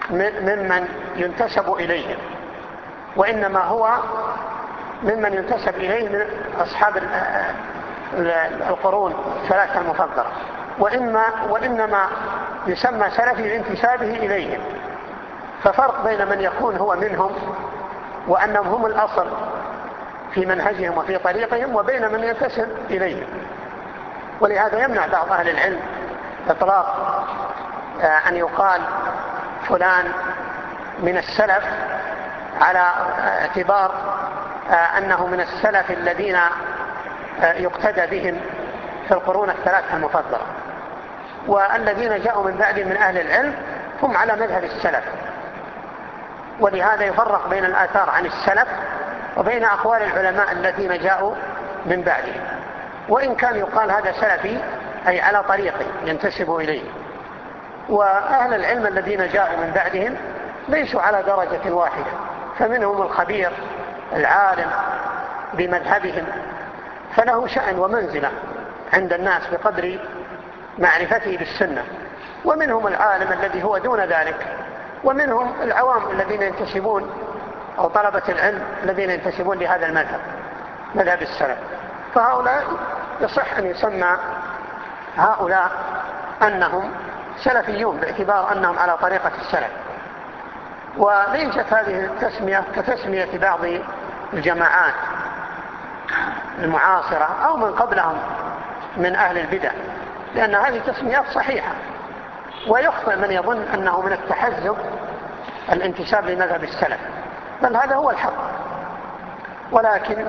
ممن ينتسب إليهم، وإنما هو ممن ينتسب إليه من أصحاب القرون الثلاثة المفضلة، وإما وإنما يسمى سلفي لانتسابه إليهم. ففرق بين من يكون هو منهم وأنهم هم الأصل في منهجهم وفي طريقهم، وبين من ينتسب إليهم. ولهذا يمنع بعض أهل العلم إطلاق أن يقال فلان من السلف على اعتبار أنه من السلف الذين يقتدى بهم في القرون الثلاثة المفضلة، والذين جاءوا من بعد من أهل العلم هم على مذهب السلف. ولهذا يفرق بين الآثار عن السلف وبين أقوال العلماء الذين جاءوا من بعدهم. وإن كان يقال هذا سلفي أي على طريقه ينتسب إليه، وأهل العلم الذين جاءوا من بعدهم ليسوا على درجة واحدة، فمنهم الخبير العالم بمذهبهم فله شأن ومنزلة عند الناس بقدر معرفته بالسنة، ومنهم العالم الذي هو دون ذلك، ومنهم العوام الذين ينتسبون أو طلبة العلم الذين ينتسبون لهذا المذهب، مذهب السلف. فهؤلاء يصح أن يسمى هؤلاء أنهم سلفيون باعتبار أنهم على طريقة السلف. وليست هذه التسمية كتسمية بعض الجماعات المعاصرة أو من قبلهم من أهل البدع، لأن هذه تسميات صحيحة. ويخطئ من يظن أنه من التحزب الانتساب لمذهب السلف، بل هذا هو الحق. ولكن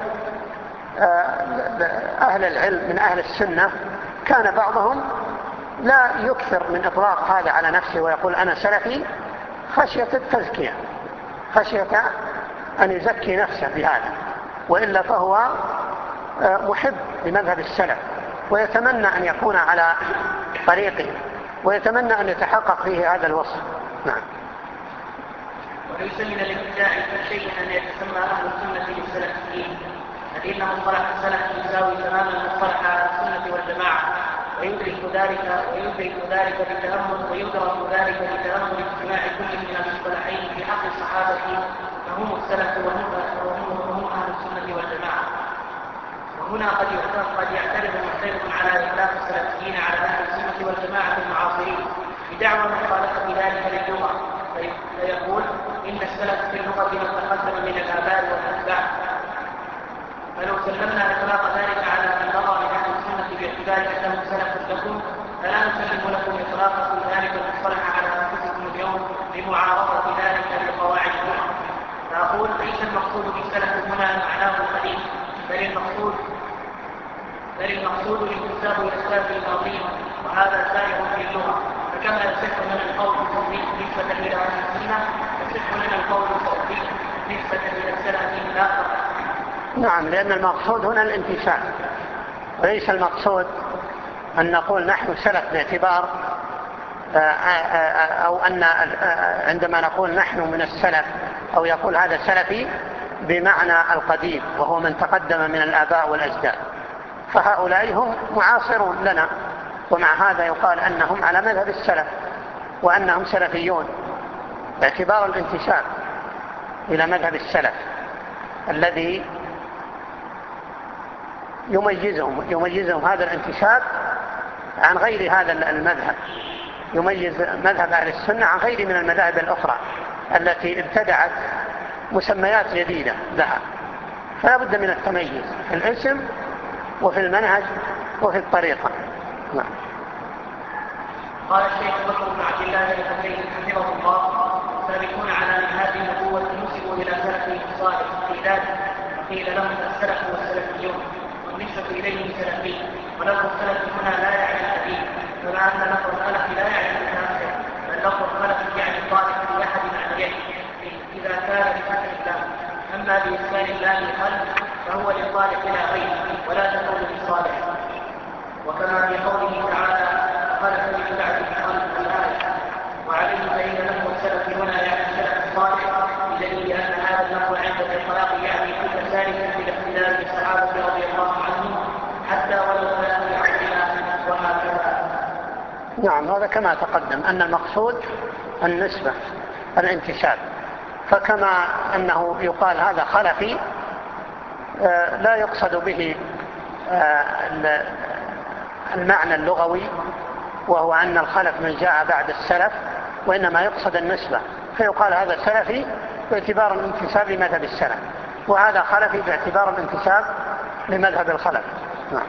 أهل العلم من أهل السنة كان بعضهم لا يكثر من إطلاق هذا على نفسه ويقول أنا سلفي خشية التزكية، خشية أن يزكي نفسه بهذا، وإلا فهو محب لمذهب السلف ويتمنى أن يكون على طريقه ويتمنى أن يتحقق فيه هذا الوصف. نعم. وليس من الابتداع في شيء أن يتسمى أهل السنة بالسلفيين، لأن مصطلح السلف يساوي تماما مصطلح أهل السنة والجماعة، ويدرك ذلك ويدرك ذلك بتأمل ويدرك ذلك بتأمل اجتماع كل من المصطلحين في حق الصحابة، فهم السلف وهم أهل السنة والجماعة. وهنا قد قد يعترض محترف على إطلاق السلفيين على أهل السنة والجماعة المعاصرين بدعوى مخالفة ذلك للغة، فيقول إن السلف في اللغة من تقدم من الآباء والأتباع. فلو سلمنا إطلاق ذلك على من نظر لأهل السنة باعتبار أنهم سلف لكم، فلا نسلم لكم إطلاق ذلك المصطلح على أنفسكم اليوم لمعارضة ذلك لقواعد اللغة. فأقول ليس المقصود بالسلف هنا معناه القديم، بل المقصود بل المقصود الانتساب إلى السلف الماضي، وهذا سائر في اللغة. فكما يصح لنا القول الصوفي نسبة إلى أهل السنة، يصح لنا القول الصوفي نسبة إلى السلف الآخر. نعم، لأن المقصود هنا الانتساب، وليس المقصود أن نقول نحن سلف باعتبار أو أن عندما نقول نحن من السلف أو يقول هذا سلفي بمعنى القديم وهو من تقدم من الآباء والأجداد، فهؤلاء هم معاصرون لنا، ومع هذا يقال أنهم على مذهب السلف وأنهم سلفيون باعتبار الانتساب إلى مذهب السلف الذي يميزهم يميزهم هذا الانتساب عن غير هذا المذهب، يميز مذهب أهل السنة عن غير من المذاهب الأخرى التي ابتدعت مسميات جديدة لها. فلا بد من التميز في الاسم وفي المنهج وفي الطريقة. نعم. قال الشيخ بكر بن عبد الله الحسين حفظه الله: سابقون على منهاج النبوة نسبوا إلى سلفهم الصالح في ذلك، وقيل لهم السلف والسلفيون، والنسبة إليهم سلفي. ولفظ السلف هنا لا يعني القديم، كما أن لفظ الخلف لا يعني المتأخر، بل لفظ الخلف يعني الطالب في أحد معنيين إذا كان بفتح اللام. أما بإسكان اللام الخلف فهو للطالب لا غير، ولا تكون للصالح. وكما في قوله تعالى: خلف من بعد خلف الآية. وعليه فإن لفظ السلف هنا يعني السلف الصالح، بدليل أن هذا اللفظ عند الإطلاق يعني كل ذلك في الاختلاف بالصحابة رضي الله عنهم حتى ولو كانوا يعقلون وهكذا. نعم، هذا كما تقدم أن المقصود النسبة الانتساب. فكما أنه يقال هذا خلفي لا يقصد به المعنى اللغوي وهو أن الخلف من جاء بعد السلف، وإنما يقصد النسبة، فيقال هذا سلفي باعتبار الانتساب لمذهب السلف، وهذا خلفي باعتبار الانتساب لمذهب الخلف. نعم.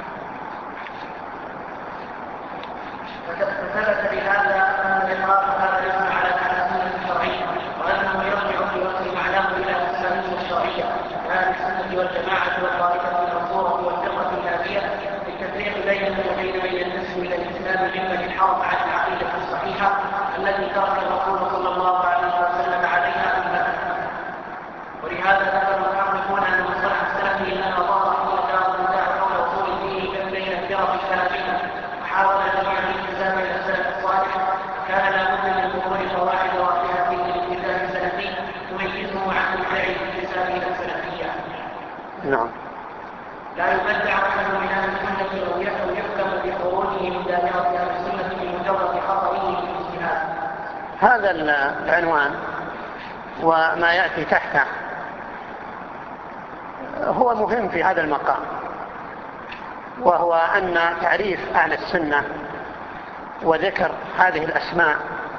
فثبت بهذا أن إطلاق هذا الاسم على السنة الشرعية، وأنه يرجع في وصف معناه إلى السنة الشرعية أهل السنة والجماعة والطائفة المنصورة والفرقة الناجية، بالتفريق بينه وبين من ينتسب إلى الإسلام ممن انحرف عن العقيدة الصحيحة التي ترك الرسول صلى الله عليه وسلم عليها أمته. ولهذا ذكر المحققون أن مصطلح السلف إنما ظهر حين كان النزاع حول وصول الدين بين الفرق السلفية، وحاول جميع الالتزام إلى السلف الصالح، كان لابد من ظهور قواعد واضحة فيه الالتزام السلفي تميزه عن بدع الالتزام إلى السلفية. نعم. لا يبدع أحد من أهل السنة أو يحكم بخروجه من دائرة أهل السنة بمجرد خطئه في الاجتهاد. هذا العنوان وما يأتي تحته هو مهم في هذا المقام، وهو أن تعريف أهل السنة وذكر هذه الأسماء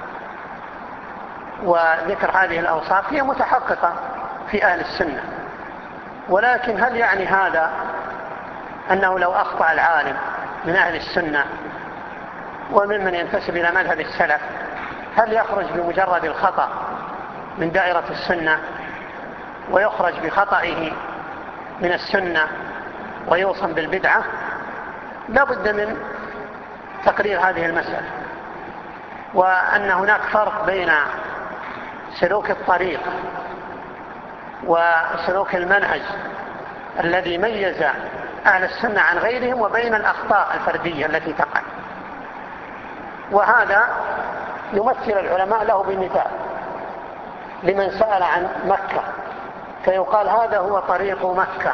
وذكر هذه الأوصاف هي متحققة في أهل السنة. ولكن هل يعني هذا أنه لو أخطأ العالم من أهل السنة وممن ينتسب إلى مذهب السلف هل يخرج بمجرد الخطأ من دائرة السنة ويخرج بخطئه من السنة ويوصم بالبدعة؟ لا بد من تقرير هذه المسألة، وأن هناك فرق بين سلوك الطريق وسلوك المنهج الذي ميز أهل السنة عن غيرهم وبين الأخطاء الفردية التي تقع. وهذا يمثل العلماء له بمثال لمن سأل عن مكة، فيقال هذا هو طريق مكة،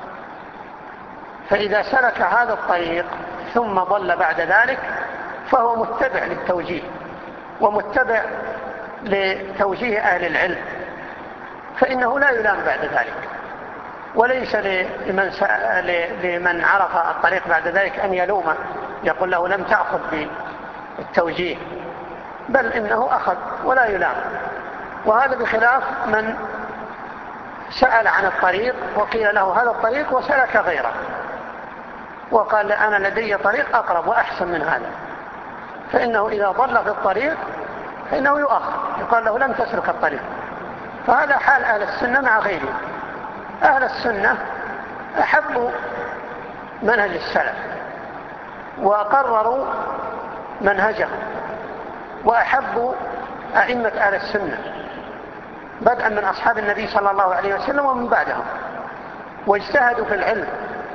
فإذا سلك هذا الطريق ثم ضل بعد ذلك فهو متبع للتوجيه ومتبع لتوجيه أهل العلم، فإنه لا يلام بعد ذلك. وليس لمن, لمن عرف الطريق بعد ذلك أن يلومه يقول له لم تأخذ بالتوجيه، بل إنه أخذ ولا يلام. وهذا بخلاف من سأل عن الطريق وقيل له هذا الطريق وسلك غيره وقال أنا لدي طريق أقرب وأحسن من هذا، فإنه إذا ضل في الطريق فإنه يؤخر، يقال له لم تسلك الطريق. فهذا حال أهل السنة مع غيرهم. أهل السنة أحبوا منهج السلف وقرروا منهجهم وأحبوا أئمة أهل السنة بدءا من أصحاب النبي صلى الله عليه وسلم ومن بعدهم، واجتهدوا في العلم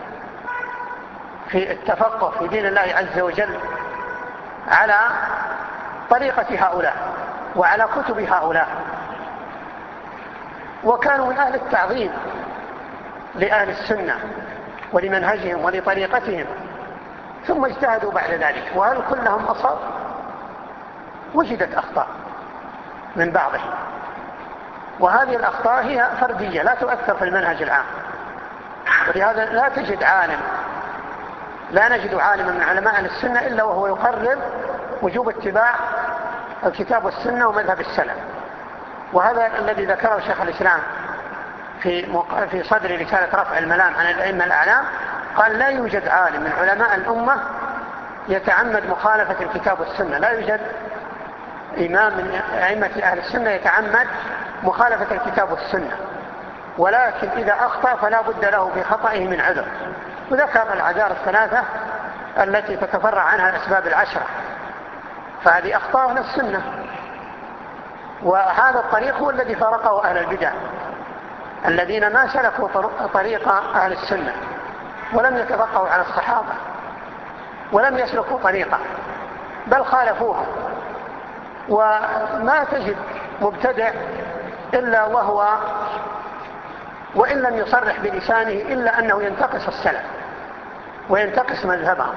في التفقه في دين الله عز وجل على طريقة هؤلاء وعلى كتب هؤلاء، وكانوا من أهل التعظيم لأهل السنة ولمنهجهم ولطريقتهم، ثم اجتهدوا بعد ذلك. وهل كلهم أصاب؟ وجدت أخطاء من بعضهم، وهذه الأخطاء هي فردية لا تؤثر في المنهج العام. ولهذا لا تجد عالم لا نجد عالما من علماء السنة إلا وهو يقرر وجوب اتباع الكتاب والسنة ومذهب السلف. وهذا الذي ذكره شيخ الإسلام في في صدر رسالة رفع الملام عن الأئمة الأعلام، قال لا يوجد عالم من علماء الأمة يتعمد مخالفة الكتاب والسنة، لا يوجد إمام من أئمة أهل السنة يتعمد مخالفة الكتاب والسنة، ولكن إذا أخطأ فلا بد له في خطئه من عذر. وذكر الأعذار الثلاثة التي تتفرع عنها الأسباب العشرة، فهذه أخطاء أهل السنة. وهذا الطريق هو الذي فارقه أهل البدع الذين ما سلكوا طريق أهل السنة ولم يتفقهوا على الصحابة ولم يسلكوا طريقه بل خالفوهم. وما تجد مبتدع إلا وهو وإن لم يصرح بلسانه إلا أنه ينتقص السلف وينتقص مذهبهم.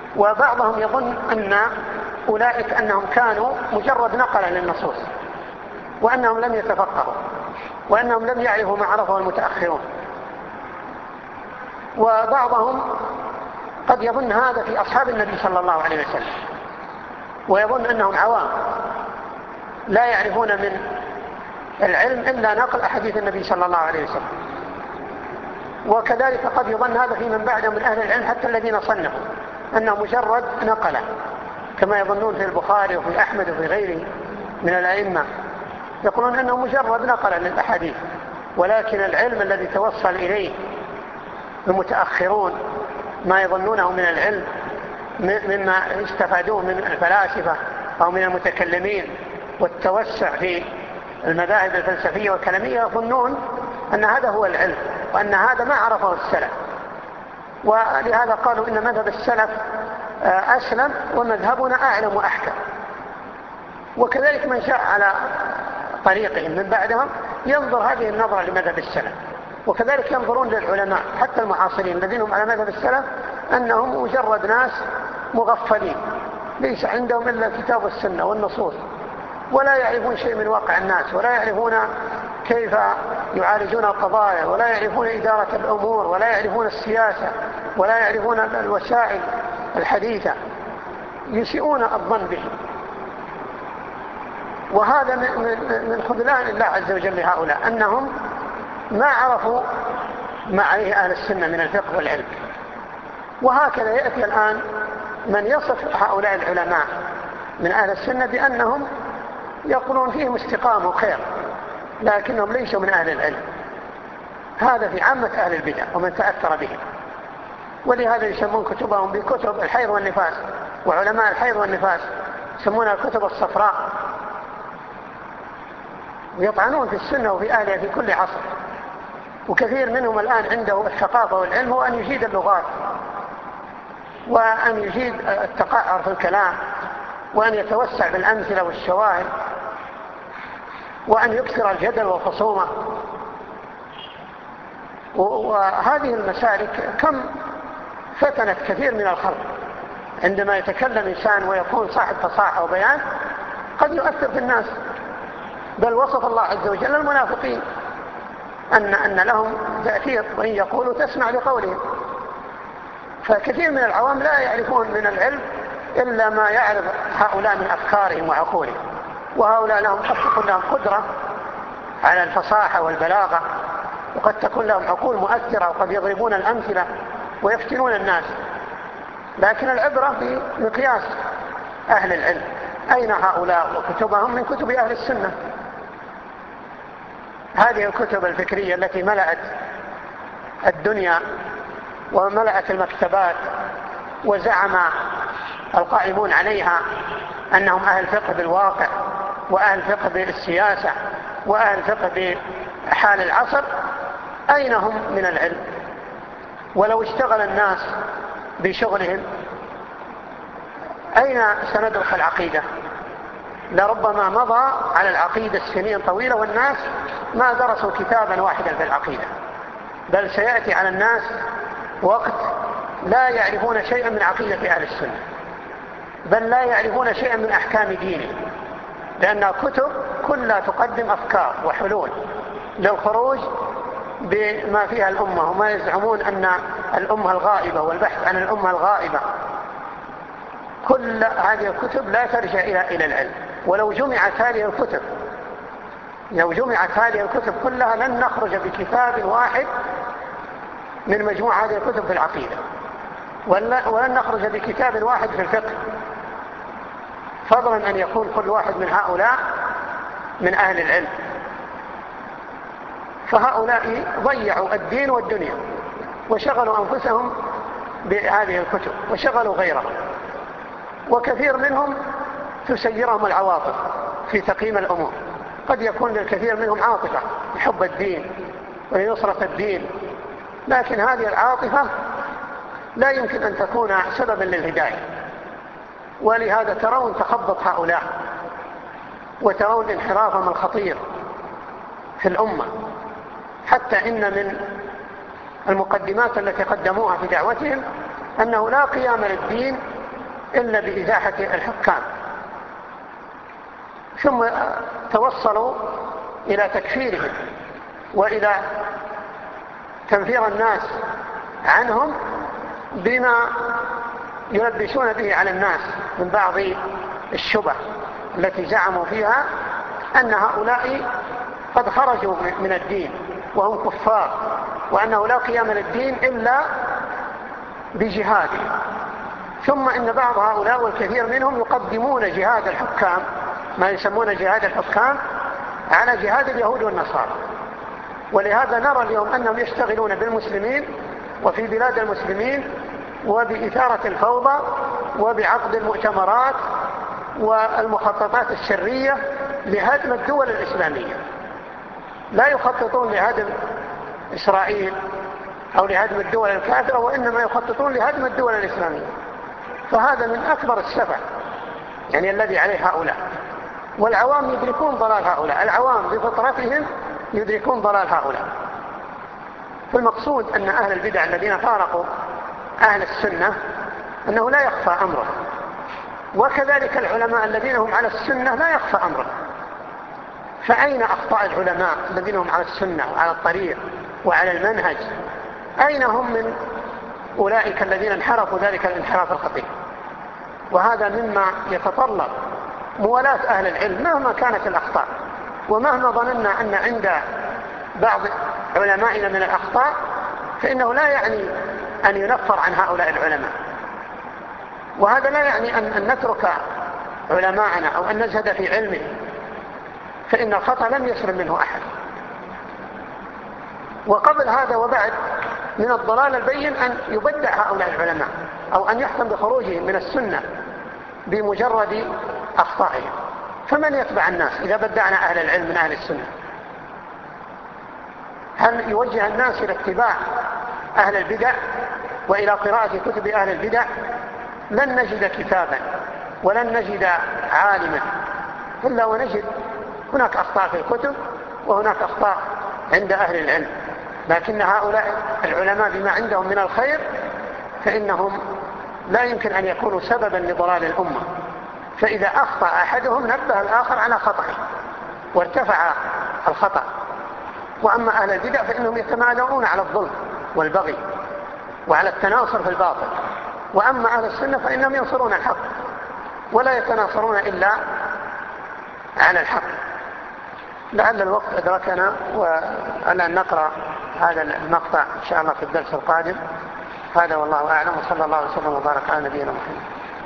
وبعضهم يظن أن أولئك أنهم كانوا مجرد نقلا للنصوص وأنهم لم يتفقهوا وأنهم لم يعرفوا ما عرفه المتأخرون. وبعضهم قد يظن هذا في أصحاب النبي صلى الله عليه وسلم، ويظن أنهم عوام لا يعرفون من العلم إلا نقل أحاديث النبي صلى الله عليه وسلم. وكذلك قد يظن هذا في من بعد من أهل العلم حتى الذين صنفوا أنه مجرد نقله، كما يظنون في البخاري وفي أحمد وفي غيره من الأئمة، يقولون أنه مجرد نقله للأحاديث. ولكن العلم الذي توصل إليه المتأخرون ما يظنونه من العلم مما استفادوه من الفلاسفة أو من المتكلمين والتوسع في المذاهب الفلسفية والكلامية، يظنون أن هذا هو العلم وأن هذا ما عرفه السلف. ولهذا قالوا إن مذهب السلف أسلم ومذهبنا أعلم وأحكم. وكذلك من شاء على طريقهم من بعدهم ينظر هذه النظرة لمذهب السلف. وكذلك ينظرون للعلماء حتى المعاصرين الذين هم على مذهب السلف أنهم مجرد ناس مغفلين ليس عندهم إلا الكتاب والسنة والنصوص، ولا يعرفون شيء من واقع الناس، ولا يعرفون كيف يعالجون القضايا، ولا يعرفون إدارة الأمور، ولا يعرفون السياسة، ولا يعرفون الوسائل الحديثة، يسيئون الظن به. وهذا من خذلان الله عز وجل لهؤلاء، أنهم ما عرفوا ما عليه أهل السنة من الفقه والعلم. وهكذا يأتي الآن من يصف هؤلاء العلماء من أهل السنة بأنهم يقولون فيهم استقامة وخير، لكنهم ليسوا من أهل العلم. هذا في عامة أهل البدع ومن تأثر بهم. ولهذا يسمون كتبهم بكتب الحيض والنفاس، وعلماء الحيض والنفاس يسمونها الكتب الصفراء، ويطعنون في السنة وفي أهلها في كل عصر. وكثير منهم الآن عنده الثقافة والعلم هو أن يجيد اللغات، وأن يجيد التقعر في الكلام، وأن يتوسع بالأمثلة والشواهد، وأن يكثر الجدل والخصومة. وهذه المسالك كم فتنت كثير من الخلق. عندما يتكلم إنسان ويكون صاحب فصاحة وبيان قد يؤثر في الناس. بل وصف الله عز وجل المنافقين أن, أن لهم تأثير، وإن يقولوا تسمع لقولهم. فكثير من العوام لا يعرفون من العلم إلا ما يعرف هؤلاء من أفكارهم وعقولهم. وهؤلاء لهم قد تكون لهم قدرة على الفصاحة والبلاغة، وقد تكون لهم عقول مؤثرة، وقد يضربون الأمثلة ويفتنون الناس. لكن العبرة بمقياس أهل العلم. أين هؤلاء وكتبهم؟ من كتب أهل السنة. هذه الكتب الفكرية التي ملأت الدنيا وملأت المكتبات، وزعم القائمون عليها أنهم أهل فقه بالواقع، وأهل فقه بالسياسة، وأهل فقه بحال العصر، أين هم من العلم؟ ولو اشتغل الناس بشغلهم أين سندرك العقيدة؟ لربما مضى على العقيدة سنين طويلة والناس ما درسوا كتابا واحدا في العقيدة. بل سيأتي على الناس وقت لا يعرفون شيئا من عقيدة أهل السنة، بل لا يعرفون شيئا من أحكام دينه، لأنها كتب كلها تقدم أفكار وحلول للخروج بما فيها الأمة، وما يزعمون أن الأمة الغائبة والبحث عن الأمة الغائبة. كل هذه الكتب لا ترجع إلى إلى العلم. ولو جمعت هذه الكتب لو جمعت هذه الكتب كلها لن نخرج بكتاب واحد من مجموعة هذه الكتب في العقيدة، ولن نخرج بكتاب واحد في الفقه، فضلا أن يكون كل واحد من هؤلاء من أهل العلم. فهؤلاء ضيعوا الدين والدنيا، وشغلوا أنفسهم بهذه الكتب وشغلوا غيرهم. وكثير منهم تسيرهم العواطف في تقييم الأمور. قد يكون للكثير منهم عاطفة لحب الدين ولنصرة الدين، لكن هذه العاطفة لا يمكن أن تكون سببا للهداية. ولهذا ترون تخبط هؤلاء، وترون انحرافهم الخطير في الأمة. حتى إن من المقدمات التي قدموها في دعوتهم أنه لا قيام للدين إلا بإزاحة الحكام. ثم توصلوا إلى تكفيرهم وإلى تنفير الناس عنهم بما يلبسون به على الناس من بعض الشبه التي زعموا فيها أن هؤلاء قد خرجوا من الدين وهم كفار، وأنه لا قيام للدين إلا بجهاد. ثم إن بعض هؤلاء والكثير منهم يقدمون جهاد الحكام، ما يسمون جهاد الحكام، على جهاد اليهود والنصارى. ولهذا نرى اليوم أنهم يشتغلون بالمسلمين وفي بلاد المسلمين وبإثارة الفوضى وبعقد المؤتمرات والمخططات السرية لهدم الدول الإسلامية. لا يخططون لهدم إسرائيل أو لهدم الدول الكافرة، وإنما يخططون لهدم الدول الإسلامية. فهذا من أكبر السفه يعني الذي عليه هؤلاء، والعوام يدركون ضلال هؤلاء، العوام بفطرتهم يدركون ضلال هؤلاء. فالمقصود أن أهل البدع الذين فارقوا أهل السنة أنه لا يخفى أمره، وكذلك العلماء الذين هم على السنة لا يخفى أمره. فأين أخطاء العلماء الذين هم على السنة وعلى الطريق وعلى المنهج؟ أين هم من أولئك الذين انحرفوا ذلك الانحراف الخطير؟ وهذا مما يتطلب موالاة أهل العلم مهما كانت الأخطاء، ومهما ظننا أن عند بعض علمائنا من الأخطاء فإنه لا يعني أن ينفر عن هؤلاء العلماء. وهذا لا يعني أن نترك علماءنا أو أن نزهد في علمه، فإن الخطأ لم يسلم منه أحد. وقبل هذا وبعد من الضلال البين أن يبدع هؤلاء العلماء أو أن يحكم بخروجهم من السنة بمجرد أخطائهم. فمن يتبع الناس إذا بدعنا أهل العلم من أهل السنة؟ هل يوجه الناس إلى اتباع أهل البدع وإلى قراءة كتب أهل البدع؟ لن نجد كتابا ولن نجد عالما إلا ونجد هناك أخطاء في الكتب وهناك أخطاء عند أهل العلم، لكن هؤلاء العلماء بما عندهم من الخير فإنهم لا يمكن أن يكونوا سببا لضلال الأمة. فإذا أخطأ أحدهم نبه الآخر على خطأه وارتفع الخطأ. وأما أهل البدع فإنهم يتمادون على الظلم والبغي وعلى التناصر في الباطل، وأما أهل السنة فإنهم ينصرون الحق ولا يتناصرون إلا على الحق. لعل الوقت أدركنا، والآن نقرأ هذا المقطع إن شاء الله في الدرس القادم. هذا والله أعلم، وصلى الله وسلم وبارك على نبينا محمد.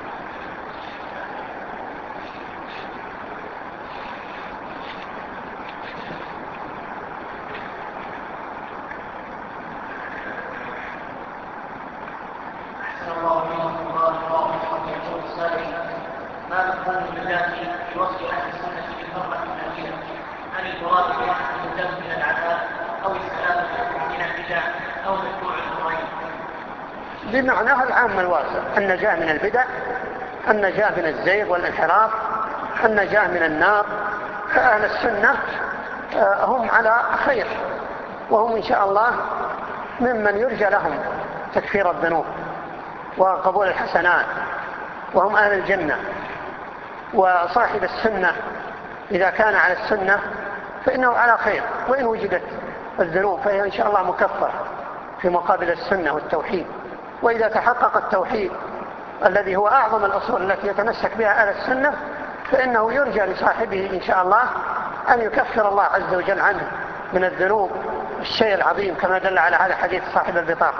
ما نقول بالله في وصف أهل السنة بالفرقة الناجية؟ هل المراد بها النجاة من العذاب أو السلامة من البدع أو متبوع القرآن؟ بمعناها العام الواسع: النجاة من البدع، النجاة من الزيغ والانحراف، النجاة من النار. فأهل السنة هم على خير، وهم إن شاء الله ممن يرجى لهم تكفير الذنوب وقبول الحسنات، وهم أهل الجنة. وصاحب السنة إذا كان على السنة فإنه على خير، وإن وجدت الذنوب فهي إن شاء الله مكفرة في مقابل السنة والتوحيد. وإذا تحقق التوحيد الذي هو أعظم الأصول التي يتمسك بها أهل السنة فإنه يرجى لصاحبه إن شاء الله أن يكفر الله عز وجل عنه من الذنوب الشيء العظيم، كما دل على هذا حديث صاحب البطاقة.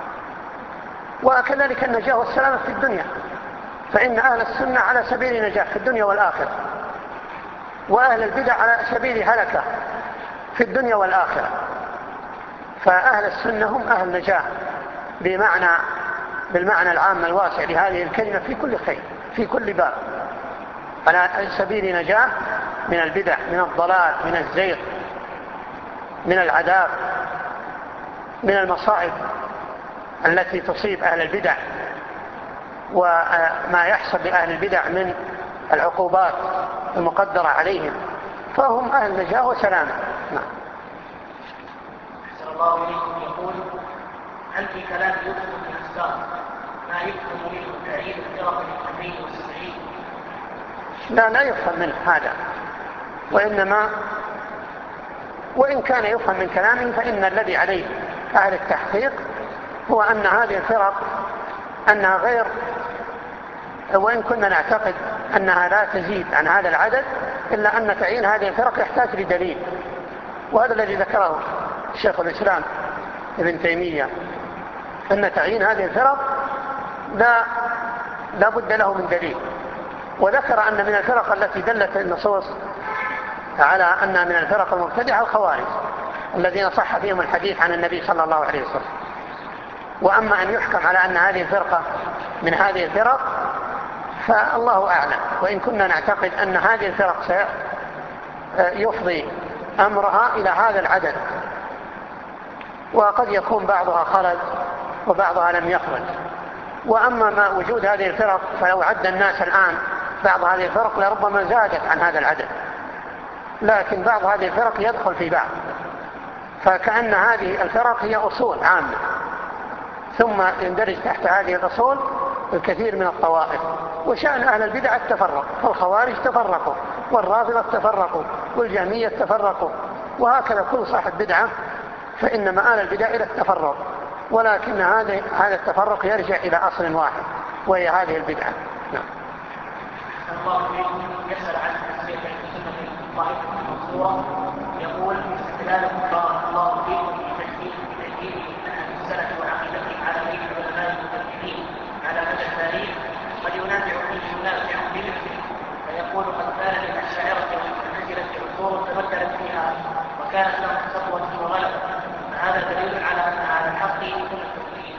وكذلك النجاة والسلامة في الدنيا، فإن أهل السنة على سبيل نجاة في الدنيا والآخرة، وأهل البدع على سبيل هلكة في الدنيا والآخرة. فأهل السنة هم أهل نجاة بمعنى بالمعنى العام الواسع لهذه الكلمة في كل خير، في كل باب، على سبيل نجاة من البدع، من الضلال، من الزيغ، من العذاب، من المصائب التي تصيب أهل البدع، وما يحصل لأهل البدع من العقوبات المقدرة عليهم. فهم أهل نجاة وسلامة. نعم. أحسن الله إليكم. يقول: هل في كلام يوسف بن الأسباب ما يفهم منه تعيين الفرق الاثنين والسبعين؟ لا لا يفهم منه هذا، وإنما وإن كان يفهم من كلامه فإن الذي عليه أهل التحقيق هو أن هذه الفرق أنها غير، وإن كنا نعتقد أنها لا تزيد عن هذا العدد، إلا أن تعيين هذه الفرق يحتاج لدليل، وهذا الذي ذكره شيخ الإسلام ابن تيمية، أن تعيين هذه الفرق لا, لا بد له من دليل. وذكر أن من الفرق التي دلت النصوص على أنها من الفرق المبتدعة الخوارج الذين صح فيهم الحديث عن النبي صلى الله عليه وسلم. وأما أن يحكم على أن هذه الفرقة من هذه الفرق فالله أعلم، وإن كنا نعتقد أن هذه الفرق سيفضي أمرها إلى هذا العدد، وقد يكون بعضها خرج وبعضها لم يخرج. وأما ما وجود هذه الفرق فلو عد الناس الآن بعض هذه الفرق لربما زادت عن هذا العدد، لكن بعض هذه الفرق يدخل في بعض، فكأن هذه الفرق هي أصول عامة، ثم يندرج تحت هذه الأصول الكثير من الطوائف. وشأن أهل البدع التفرق، فالخوارج تفرقوا، والرافضة تفرقوا، والجهمية تفرقوا، وهكذا كل صاحب بدعة فإن مآل البدع إلى التفرق، ولكن هذا هذا التفرق يرجع إلى أصل واحد وهي هذه البدعة. نعم. الله يسأل عن تفسير السنة الطائفة المنصورة، يقول استدلالكم بارك الله فيكم بتكفير بتكفير السلف وعقيدتهم على غير العلماء المتكلمين على مدى التاريخ قد ينازع فيه منازع بمثله، فيقول قد كان للأشاعرة والمعتزلة عصور تبدلت فيها وكانت لهم سطوة وغلبة، فهذا دليل على أن على الحق يكون التكفير.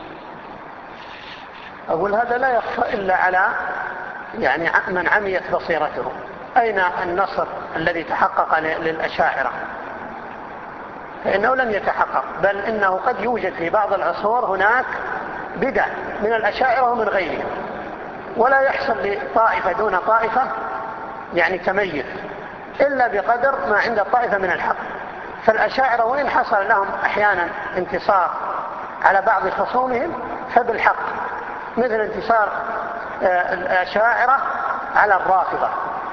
أقول هذا لا يخفى إلا على يعني من عميت بصيرته. أين النصر الذي تحقق للأشاعرة؟ فإنه لم يتحقق، بل إنه قد يوجد في بعض العصور هناك بدع من الأشاعرة ومن غيرهم، ولا يحصل لطائفة دون طائفة يعني تميز إلا بقدر ما عند الطائفة من الحق. فالأشاعرة وإن حصل لهم أحيانا انتصار على بعض خصومهم فبالحق، مثل انتصار الأشاعرة على الرافضة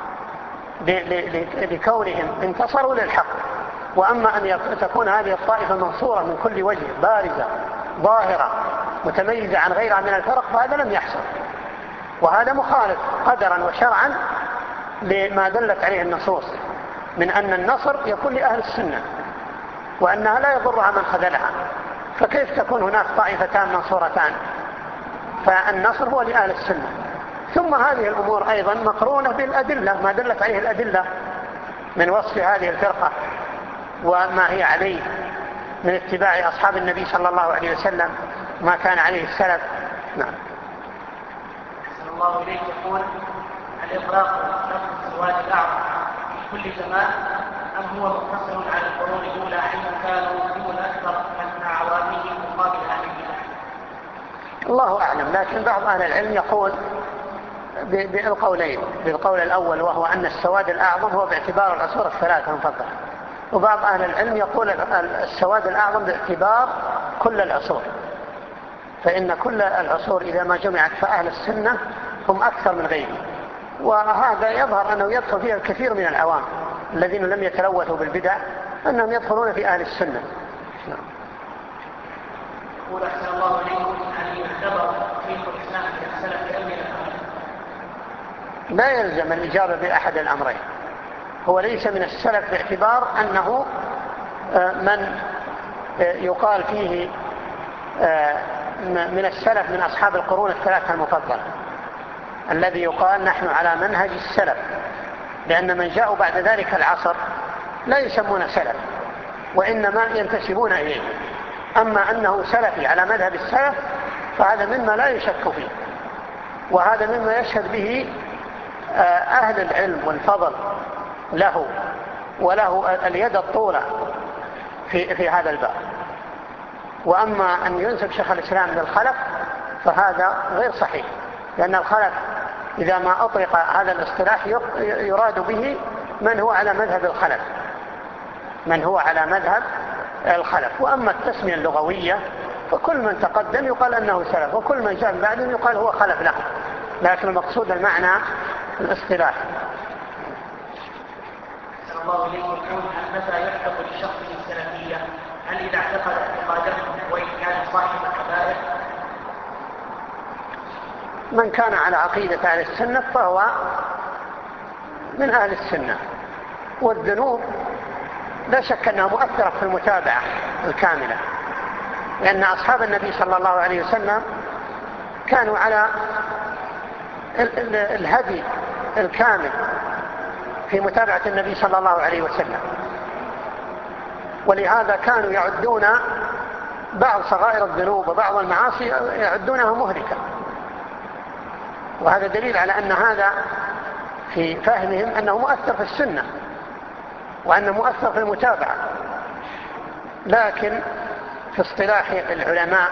لكونهم انتصروا للحق. وأما أن تكون هذه الطائفة منصورة من كل وجه، بارزة ظاهرة متميزة عن غيرها من الفرق، فهذا لم يحصل، وهذا مخالف قدرا وشرعا لما دلت عليه النصوص من أن النصر يكون لأهل السنة وأنها لا يضرها من خذلها. فكيف تكون هناك طائفتان منصورتان؟ فالنصر هو لأهل السنة. ثم هذه الأمور أيضا مقرونة بالأدلة، ما دلت عليه الأدلة من وصف هذه الفرقة وما هي عليه من اتباع أصحاب النبي صلى الله عليه وسلم ما كان عليه السلف. نعم. أحسن الله إليك. يقول الإطلاق لفظ السواد الأعظم في كل زمان أم هو مقتصر على القرون الأولى حين كانوا هم الأكثر من عوامهم مقابل أهل البدع؟ الله أعلم، لكن بعض أهل العلم يقول بالقولين، بالقول الأول وهو أن السواد الأعظم هو باعتبار العصور الثلاثة المفضلة، وبعض أهل العلم يقول السواد الأعظم باعتبار كل العصور، فإن كل العصور إذا ما جمعت فأهل السنة هم أكثر من غيرهم. وهذا يظهر أنه يدخل فيها الكثير من العوام الذين لم يتلوثوا بالبدع أنهم يدخلون في أهل السنة. يقول أحسن الله إليكم أن يعتبر شيخ الإسلام من السلف أم من الخلف؟ لا يلزم الإجابة بأحد الأمرين. هو ليس من السلف باعتبار أنه من يقال فيه من السلف من أصحاب القرون الثلاثة المفضلة الذي يقال نحن على منهج السلف، لأن من جاءوا بعد ذلك العصر لا يسمون سلف وإنما ينتسبون إليه. أما أنه سلفي على مذهب السلف فهذا مما لا يشك فيه، وهذا مما يشهد به أهل العلم والفضل له وله اليد الطولة في, في هذا الباب. وأما أن ينسب شيخ الإسلام للخلف فهذا غير صحيح، لأن الخلف إذا ما أطلق هذا الاصطلاح يراد به من هو على مذهب الخلف من هو على مذهب الخلف. وأما التسمية اللغوية فكل من تقدم يقال أنه سلف، وكل من جاء بعدهم يقال هو خلف له، لكن المقصود المعنى الاصطلاحي. الله إليه يقول: هل متى يحكم للشخص بالسلفية؟ هل إذا اعتقد اعتقادته وإن كان صاحب كبائر؟ من كان على عقيدة أهل السنة فهو من أهل السنة. والذنوب لا شك أنها مؤثرة في المتابعة الكاملة، لأن أصحاب النبي صلى الله عليه وسلم كانوا على الهدي الكامل في متابعة النبي صلى الله عليه وسلم، ولهذا كانوا يعدون بعض صغائر الذنوب وبعض المعاصي يعدونها مهلكة، وهذا دليل على أن هذا في فهمهم أنه مؤثر في السنة وأنه مؤثر في المتابعة. لكن في اصطلاح العلماء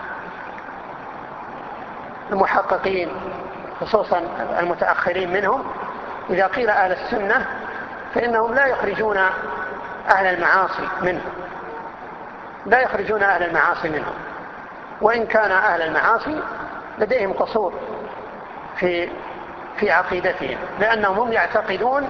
المحققين خصوصا المتأخرين منهم، إذا قيل أهل السنة فإنهم لا يخرجون أهل المعاصي منهم، لا يخرجون أهل المعاصي منهم، وإن كان أهل المعاصي لديهم قصور في في عقيدتهم، لأنهم هم يعتقدون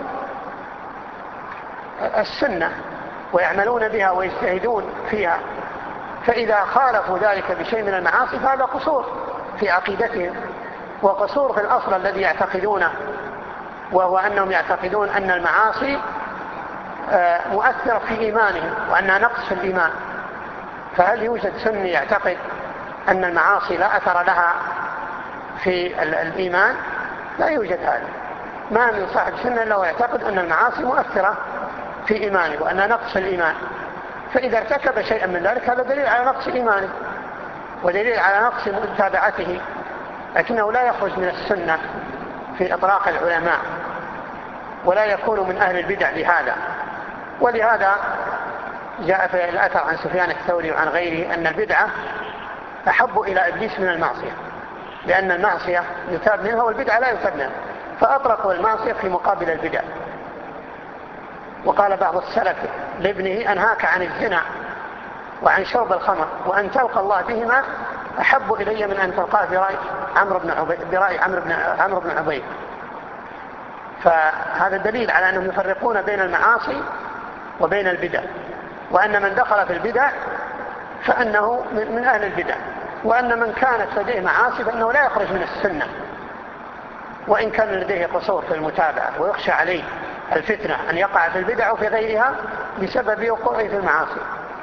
السنة ويعملون بها ويجتهدون فيها، فإذا خالفوا ذلك بشيء من المعاصي فهذا قصور في عقيدتهم وقصور في الأصل الذي يعتقدونه، وهو أنهم يعتقدون أن المعاصي مؤثرة في إيمانهم وأنها نقص في الإيمان. فهل يوجد سني يعتقد أن المعاصي لا أثر لها في الإيمان؟ لا يوجد هذا. ما من صاحب سنة إلا ويعتقد أن المعاصي مؤثرة في إيمانه وأنها نقص في الإيمان، فإذا ارتكب شيئا من ذلك هذا دليل على نقص إيمانه ودليل على نقص متابعته، لكنه لا يخرج من السنة في إطلاق العلماء ولا يكون من أهل البدع بهذا. ولهذا جاء في الأثر عن سفيان الثوري وعن غيره أن البدعة أحب إلى إبليس من المعصية، لأن المعصية يتاب منها والبدعة لا يتاب منها، فأطلقوا المعصية في مقابل البدع. وقال بعض السلف لابنه: أنهاك عن الزنا وعن شرب الخمر وأن تلقى الله بهما أحب إلي من أن تلقاه برأي عمرو بن عبيد برأي عمرو بن عمرو بن عبيد. فهذا دليل على أنهم يفرقون بين المعاصي وبين البدع، وأن من دخل في البدع فأنه من أهل البدع، وأن من كانت لديه معاصي فإنه لا يخرج من السنة وإن كان لديه قصور في المتابعة، ويخشى عليه الفتنة أن يقع في البدع وفي غيرها بسبب وقوعه في المعاصي.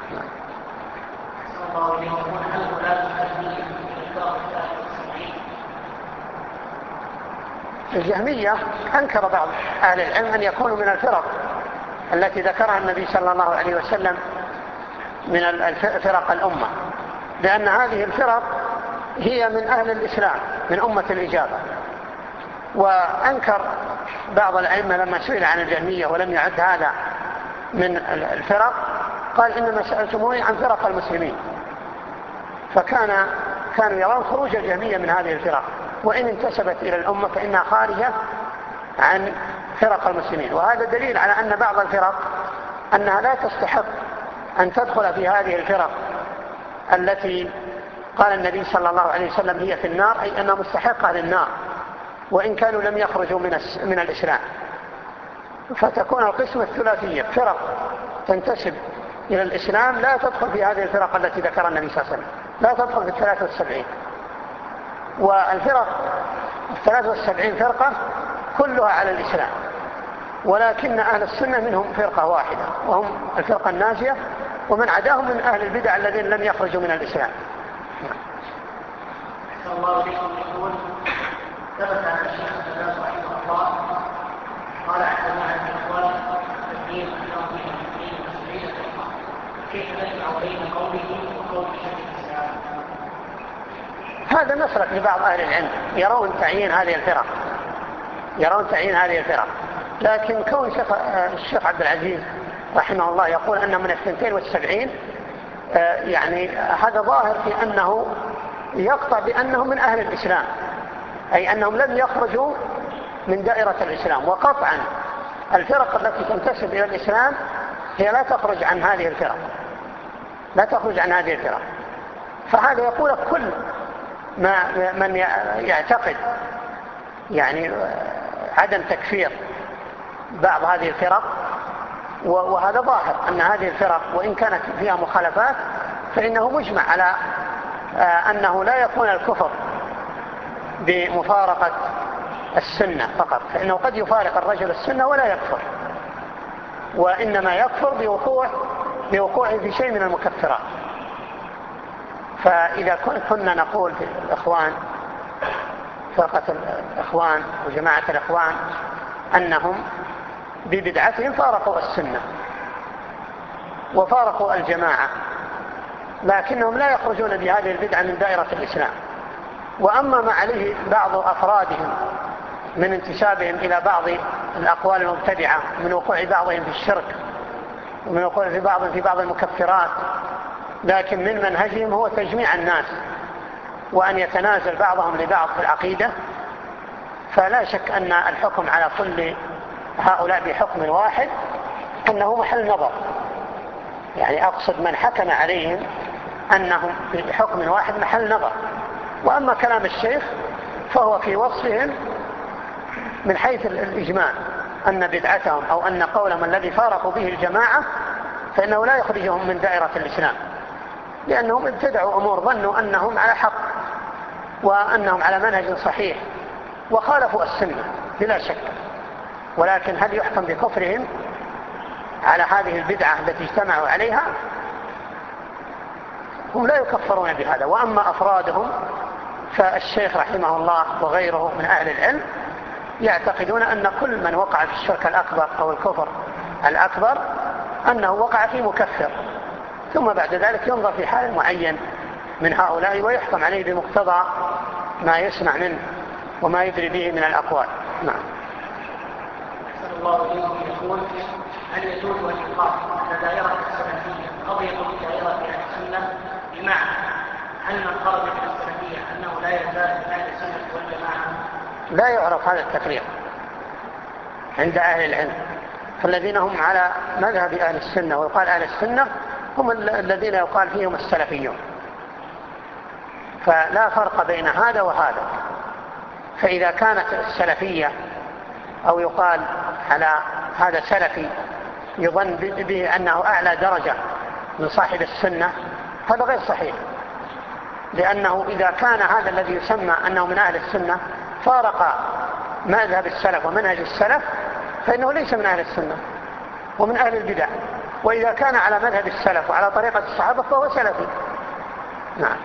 الجهمية أنكر بعض أهل العلم أن يكونوا من الفرق التي ذكرها النبي صلى الله عليه وسلم من الفرق الأمة، لأن هذه الفرق هي من أهل الإسلام من أمة الإجابة. وأنكر بعض الأئمة لما سئل عن الجهمية ولم يعد هذا من الفرق، قال: إنما سألتموني عن فرق المسلمين. فكان كانوا يرون خروج الجهمية من هذه الفرق، وإن انتسبت إلى الأمة فإنها خارجة عن فرق المسلمين. وهذا دليل على أن بعض الفرق أنها لا تستحق أن تدخل في هذه الفرق التي قال النبي صلى الله عليه وسلم هي في النار، أي أنها مستحقة للنار وإن كانوا لم يخرجوا من من الإسلام. فتكون القسمة الثلاثية: فرق تنتسب إلى الإسلام لا تدخل في هذه الفرق التي ذكرها النبي صلى الله عليه وسلم، لا تدخل في الثلاثة والسبعين. والفرق الثلاثة والسبعين فرقة كلها على الإسلام، ولكن أهل السنة منهم فرقة واحدة وهم الفرقة الناجية، ومن عداهم من أهل البدع الذين لم يخرجوا من الإسلام. أحسن الله إليكم. يقول: ثبت عن الشيخ الناس رحمه الله قال: عن جماعة الإخوان تكبير الأرض والمسلمين والسبعين فرقة، كيف نجمع بين قوله وقول شيخ الإسلام؟ هذا مسلك لبعض أهل العلم، يرون تعيين هذه الفرق يرون تعيين هذه الفرق لكن كون الشيخ عبد العزيز رحمه الله يقول أن من الثنتين والسبعين، يعني هذا ظاهر في أنه يقطع بأنهم من أهل الإسلام، أي أنهم لم يخرجوا من دائرة الإسلام. وقطعا الفرق التي تنتسب إلى الإسلام هي لا تخرج عن هذه الفرق لا تخرج عن هذه الفرق فهذا يقول كل ما من يعتقد يعني عدم تكفير بعض هذه الفرق وهذا ظاهر أن هذه الفرق وإن كانت فيها مخالفات فإنه مجمع على أنه لا يكون الكفر بمفارقة السنة فقط، فإنه قد يفارق الرجل السنة ولا يكفر، وإنما يكفر بوقوع بوقوعه في شيء من المكفرات. فإذا كنا نقول في الإخوان فرقة الإخوان وجماعة الإخوان أنهم ببدعتهم فارقوا السنة وفارقوا الجماعة، لكنهم لا يخرجون بهذه البدعة من دائرة الإسلام. وأما ما عليه بعض أفرادهم من انتسابهم إلى بعض الأقوال المبتدعة، من وقوع بعضهم في الشرك، ومن وقوع في بعض في بعض المكفرات، لكن من منهجهم هو تجميع الناس وأن يتنازل بعضهم لبعض في العقيدة، فلا شك أن الحكم على كل هؤلاء بحكم واحد أنه محل نظر، يعني أقصد من حكم عليهم أنهم بحكم واحد محل نظر. وأما كلام الشيخ فهو في وصفهم من حيث الإجماع أن بدعتهم أو أن قولهم الذي فارقوا به الجماعة فإنه لا يخرجهم من دائرة الإسلام، لأنهم ابتدعوا أمور ظنوا أنهم على حق وأنهم على منهج صحيح وخالفوا السنة بلا شك. ولكن هل يحكم بكفرهم على هذه البدعة التي اجتمعوا عليها؟ هم لا يكفرون بهذا. وأما أفرادهم فالشيخ رحمه الله وغيره من أهل العلم يعتقدون أن كل من وقع في الشرك الأكبر أو الكفر الأكبر أنه وقع في مكفر، ثم بعد ذلك ينظر في حال معين من هؤلاء ويحكم عليه بمقتضى ما يسمع منه وما يدري به من الأقوال. نعم. أحسن الله إليكم. يقول: هل يجوز أن يقال أن دائرة السلفية أضيق من دائرة أهل السنة؟ بمعنى هل من خرج من السلفية أنه لا يزال من أهل السنة والجماعة؟ لا يعرف هذا التفريق عند أهل العلم، فالذين هم على مذهب أهل السنة ويقال أهل السنة هم الذين يقال فيهم السلفيون، فلا فرق بين هذا وهذا. فإذا كانت السلفية أو يقال على هذا سلفي يظن به أنه أعلى درجة من صاحب السنة، هذا غير صحيح، لأنه إذا كان هذا الذي يسمى أنه من أهل السنة فارق مذهب السلف ومنهج السلف فإنه ليس من أهل السنة ومن أهل البدع. وإذا كان على مذهب السلف وعلى طريقة الصحابة فهو سلفي. نعم.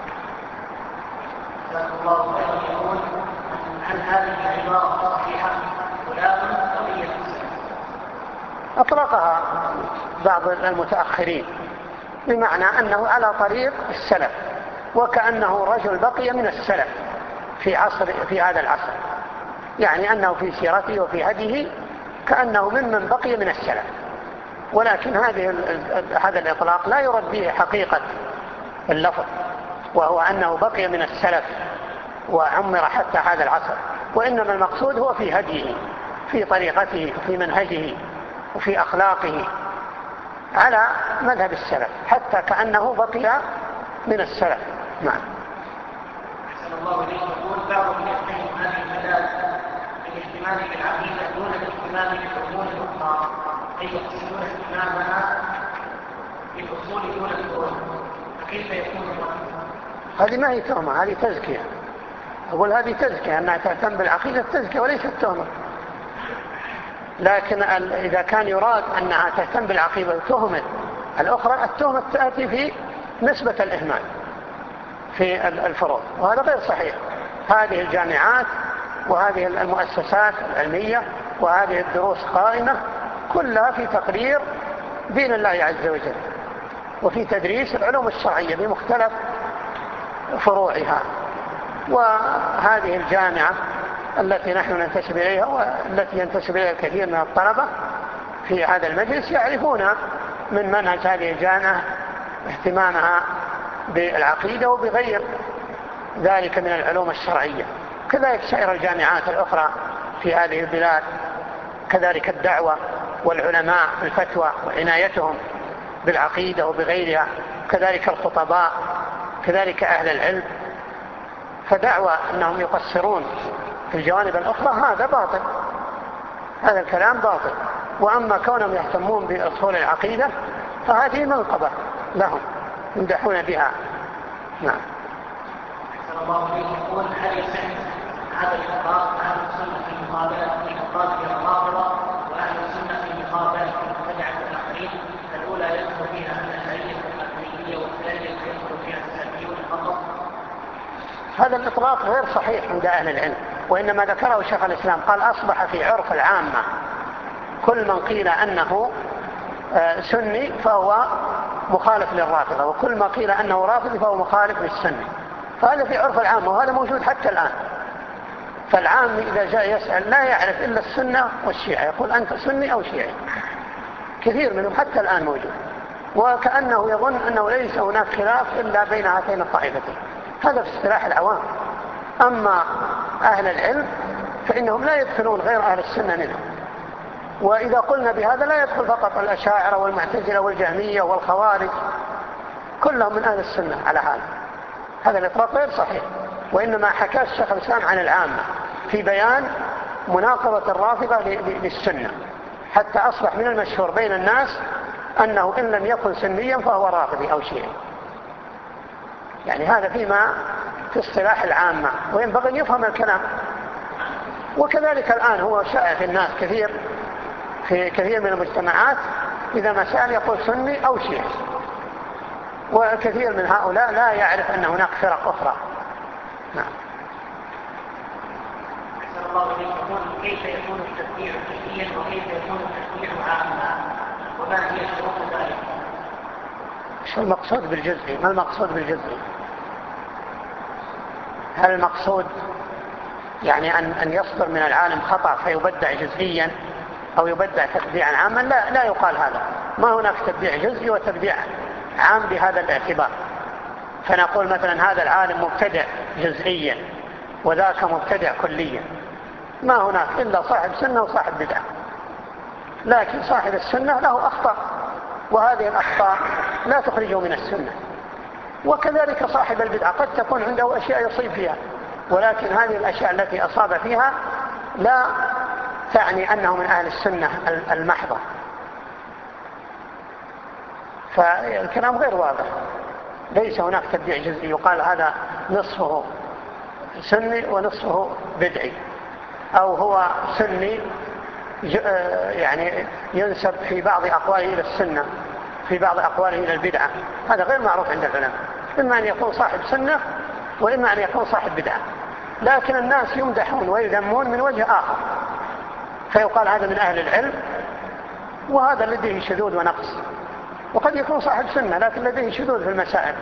الله يقول: هل هذه العبارة صحيحة فلان قضية السلف؟ أطلقها بعض المتأخرين بمعنى أنه على طريق السلف، وكأنه رجل بقي من السلف في عصر في هذا العصر، يعني أنه في سيرته وفي هديه كأنه ممن بقي من السلف. ولكن هذه هذا الإطلاق لا يرد به حقيقة اللفظ، وهو أنه بقي من السلف وعمر حتى هذا العصر، وإنما المقصود هو في هديه، في طريقته وفي منهجه وفي أخلاقه على مذهب السلف، حتى كأنه بقي من السلف. نعم. أحسن الله إليكم. يقول: بعضهم يتهم هذه البلاد بالاهتمام بالعقيدة دون الاهتمام بالأمور الأخرى، أي يقصدون اهتمامها بالأصول دون الفروع، فكيف يكون الوقت؟ هذه ما هي تهمة، هذه تزكية. أقول هذه تزكية، أنها تهتم بالعقيدة تزكية وليست تهمة. لكن إذا كان يراد أنها تهتم بالعقيدة وتهمة الأخرى، التهمة تأتي في نسبة الإهمال في الفروع، وهذا غير صحيح. هذه الجامعات وهذه المؤسسات العلمية وهذه الدروس قائمة كلها في تقرير دين الله عز وجل وفي تدريس العلوم الشرعية بمختلف فروعها. وهذه الجامعة التي نحن ننتسب إليها والتي ينتسب إليها الكثير من الطلبة في هذا المجلس يعرفون من منهج هذه الجامعة اهتمامها بالعقيدة وبغير ذلك من العلوم الشرعية. كذلك سائر الجامعات الأخرى في هذه البلاد، كذلك الدعوة والعلماء الفتوى وعنايتهم بالعقيدة وبغيرها، كذلك الخطباء، كذلك أهل العلم. فدعوى أنهم يقصرون في الجوانب الأخرى هذا باطل، هذا الكلام باطل. وأما كونهم يهتمون بأصول العقيدة فهذه منقبة لهم يمدحون بها. نعم. أحسن الله إليك. يقول هل يصح هذا الإطلاق أهل السنة في مقابلة في مقابلة الرافضة وأهل السنة في مقابلة المبتدعة الآخرين؟ الأولى يدخل فيها الأشعرية والماتريدية والثانية يدخل فيها السلفيون فقط. هذا الإطلاق غير صحيح عند أهل العلم، وإنما ذكره شيخ الإسلام قال أصبح في عرف العامة كل من قيل أنه سني فهو مخالف للرافضة، وكل ما قيل أنه رافضي فهو مخالف للسنة. فهذا في عرف العامة وهذا موجود حتى الآن. فالعام إذا جاء يسأل لا يعرف إلا السنة والشيعة، يقول أنت سني أو شيعي، كثير منهم حتى الآن موجود، وكأنه يظن أنه ليس هناك خلاف إلا بين هاتين الطائفتين. هذا في اصطلاح العوام. أما أهل العلم فإنهم لا يدخلون غير أهل السنة منهم. وإذا قلنا بهذا لا يدخل فقط الأشاعرة والمعتزلة والجهمية والخوارج، كلهم من أهل السنة على هذا. هذا الإطلاق غير صحيح، وإنما حكى الشيخ الإسلام عن العامة في بيان مناقضة الرافضة للسنة، حتى أصبح من المشهور بين الناس أنه إن لم يكن سنيا فهو رافضي أو شيعي. يعني هذا فيما في اصطلاح العامة، وينبغي أن يفهم الكلام. وكذلك الآن هو شائع في الناس كثير في كثير من المجتمعات إذا ما سأل يقول سني أو شيعي، وكثير من هؤلاء لا يعرف أن هناك فرق أخرى. نعم. أحسن الله إليك. يقول كيف يكون التتبيع جزئيا وكيف يكون التتبيع عاما وما هي شروط ذلك؟ شو المقصود بالجزئي؟ ما المقصود بالجزئي؟ هل المقصود يعني أن أن يصدر من العالم خطأ فيبدع جزئيا أو يبدع تتبيعا عاما؟ لا لا يقال هذا. ما هناك تتبيع جزئي وتتبيع عام بهذا الاعتبار. فنقول مثلا هذا العالم مبتدع جزئيا وذاك مبتدع كليا. ما هناك إلا صاحب سنة وصاحب بدعة. لكن صاحب السنة له أخطاء، وهذه الأخطاء لا تخرجه من السنة. وكذلك صاحب البدعة قد تكون عنده أشياء يصيب فيها، ولكن هذه الأشياء التي أصاب فيها لا تعني أنه من أهل السنة المحضة. فالكلام غير واضح. ليس هناك تبديع جزئي يقال هذا نصفه سني ونصفه بدعي، أو هو سني يعني ينسب في بعض أقواله إلى السنة في بعض أقواله إلى البدعة. هذا غير معروف عند العلماء. إما أن يكون صاحب سنة وإما أن يكون صاحب بدعة، لكن الناس يمدحون ويذمون من وجه آخر، فيقال هذا من أهل العلم وهذا لديه شذوذ ونقص. وقد يكون صاحب سنة لكن لديه شذوذ في المسائل،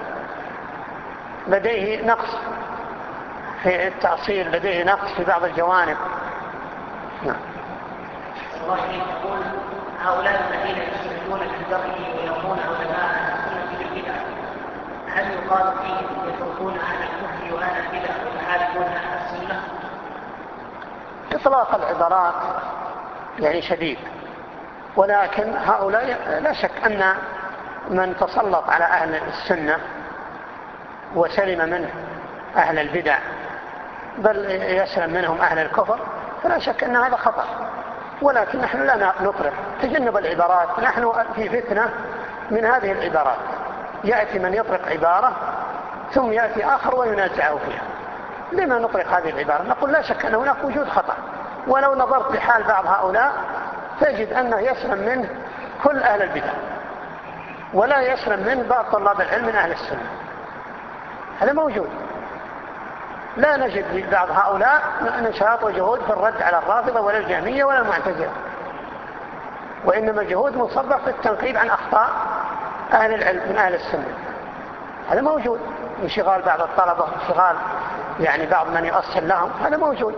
لديه نقص في التأصيل، لديه نقص في بعض الجوانب. نعم. الله يقول هؤلاء الذين يستندون للدرء ويرمون علماء السنة بالبدع، هل يقال فيهم يتركون أهل الكفر وأهل البدع ويحاربون أهل السنة؟ إطلاق العبارات يعني شديد، ولكن هؤلاء لا شك أن من تسلط على أهل السنة وسلم منه أهل البدع بل يسلم منهم أهل الكفر فلا شك أن هذا خطأ. ولكن نحن لا نطلق، تجنب العبارات. نحن في فتنة من هذه العبارات، يأتي من يطلق عبارة ثم يأتي آخر وينازعه فيها. لما نطلق هذه العبارة؟ نقول لا شك أن هناك وجود خطأ، ولو نظرت لحال بعض هؤلاء تجد أنه يسلم منه كل أهل البدع ولا يسلم منه بعض طلاب العلم من أهل السنة. هذا موجود. لا نجد لبعض هؤلاء نشاط وجهود في الرد على الرافضة ولا الجهمية ولا المعتزلة، وإنما جهود مصبح في التنقيب عن أخطاء أهل العلم من أهل السنة. هذا موجود. انشغال بعض الطلبة، انشغال يعني بعض من يؤصل لهم، هذا موجود.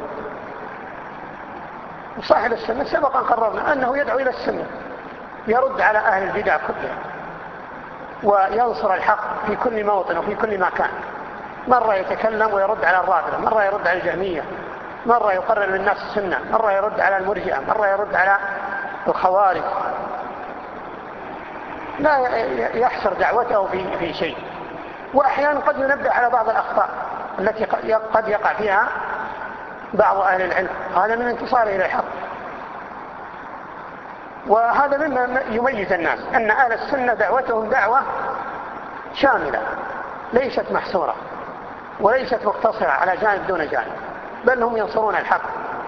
وصاحب السنة سبقا قررنا أنه يدعو إلى السنة، يرد على أهل البدع كلها وينصر الحق في كل موطن وفي كل مكان. مرة يتكلم ويرد على الرافضة، مرة يرد على الجهمية، مرة يقرر للناس السنة، مرة يرد على المرجئة، مرة يرد على الخوارج. لا يحصر دعوته في في شيء. وأحيانا قد ينبه على بعض الأخطاء التي قد يقع فيها بعض أهل العلم، هذا من انتصاره إلى الحق. وهذا مما يميز الناس، أن أهل السنة دعوتهم دعوة شاملة ليست محصورة وليست مقتصرة على جانب دون جانب، بل هم ينصرون الحق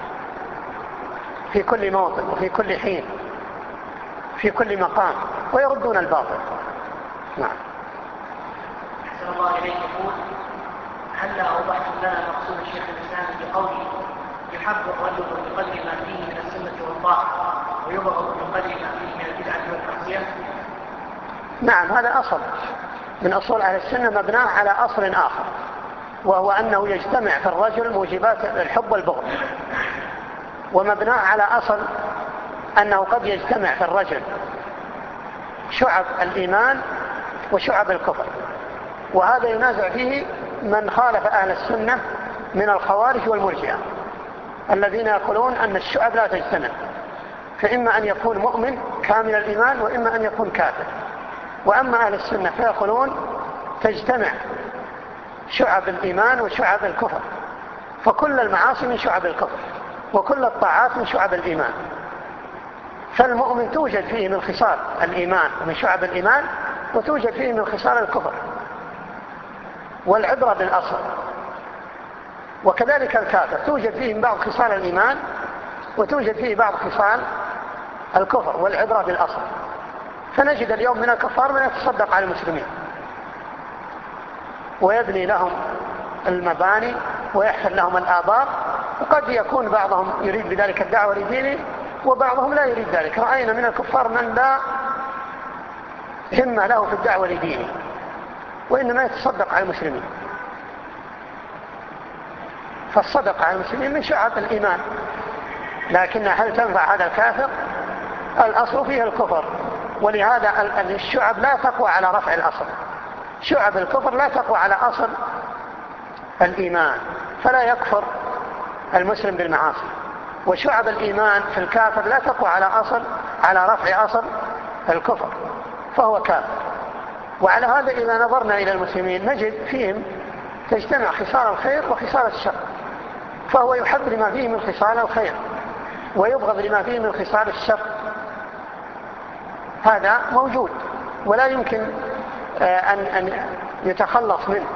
في كل موطن وفي كل حين في كل مقام ويردون الباطل. نعم. أحسن الله إليك. يقول: هل أوضحت لنا مقصود الشيخ الإسلام بقوله يحب الرجل بقدر ما فيه من السنة والطاعة ويبغض بقدر ما فيه من البدعة والمعصية؟ نعم، هذا أصل من أصول أهل السنة مبناه على أصل آخر، وهو أنه يجتمع في الرجل موجبات الحب والبغض، ومبناه على أصل أنه قد يجتمع في الرجل شعب الإيمان وشعب الكفر، وهذا ينازع فيه من خالف أهل السنة من الخوارج والمرجئة الذين يقولون أن الشعب لا تجتمع، فإما أن يكون مؤمن كامل الإيمان وإما أن يكون كافر. وأما أهل السنة فيقولون تجتمع شعب الإيمان وشعب الكفر، فكل المعاصي من شعب الكفر وكل الطاعات من شعب الإيمان. فالمؤمن توجد فيه من خصال الإيمان ومن شعب الإيمان، وتوجد فيه من خصال الكفر، والعبرة بالأصل. وكذلك الكافر توجد فيه من بعض خصال الإيمان وتوجد فيه بعض خصال الكفر، والعبرة بالأصل. فنجد اليوم من الكفار من يتصدق على المسلمين ويبني لهم المباني ويحفر لهم الآبار، وقد يكون بعضهم يريد بذلك الدعوة لدينه وبعضهم لا يريد ذلك. رأينا من الكفار من لا همة له في الدعوة لدينه وإنما يتصدق على المسلمين. فالصدقة على المسلمين من شعب الإيمان، لكن هل تنفع هذا الكافر؟ الأصل فيه الكفر، ولهذا الشعب لا تقوى على رفع الأصل. شعب الكفر لا تقوى على أصل الإيمان، فلا يكفر المسلم بالمعاصي، وشعب الإيمان في الكافر لا تقوى على أصل على رفع أصل الكفر، فهو كافر. وعلى هذا إذا نظرنا إلى المسلمين نجد فيهم تجتمع خصال الخير وخصال الشر، فهو يحب لما فيه من خصال الخير ويبغض لما فيه من خصال الشر. هذا موجود ولا يمكن أن يتخلص منه.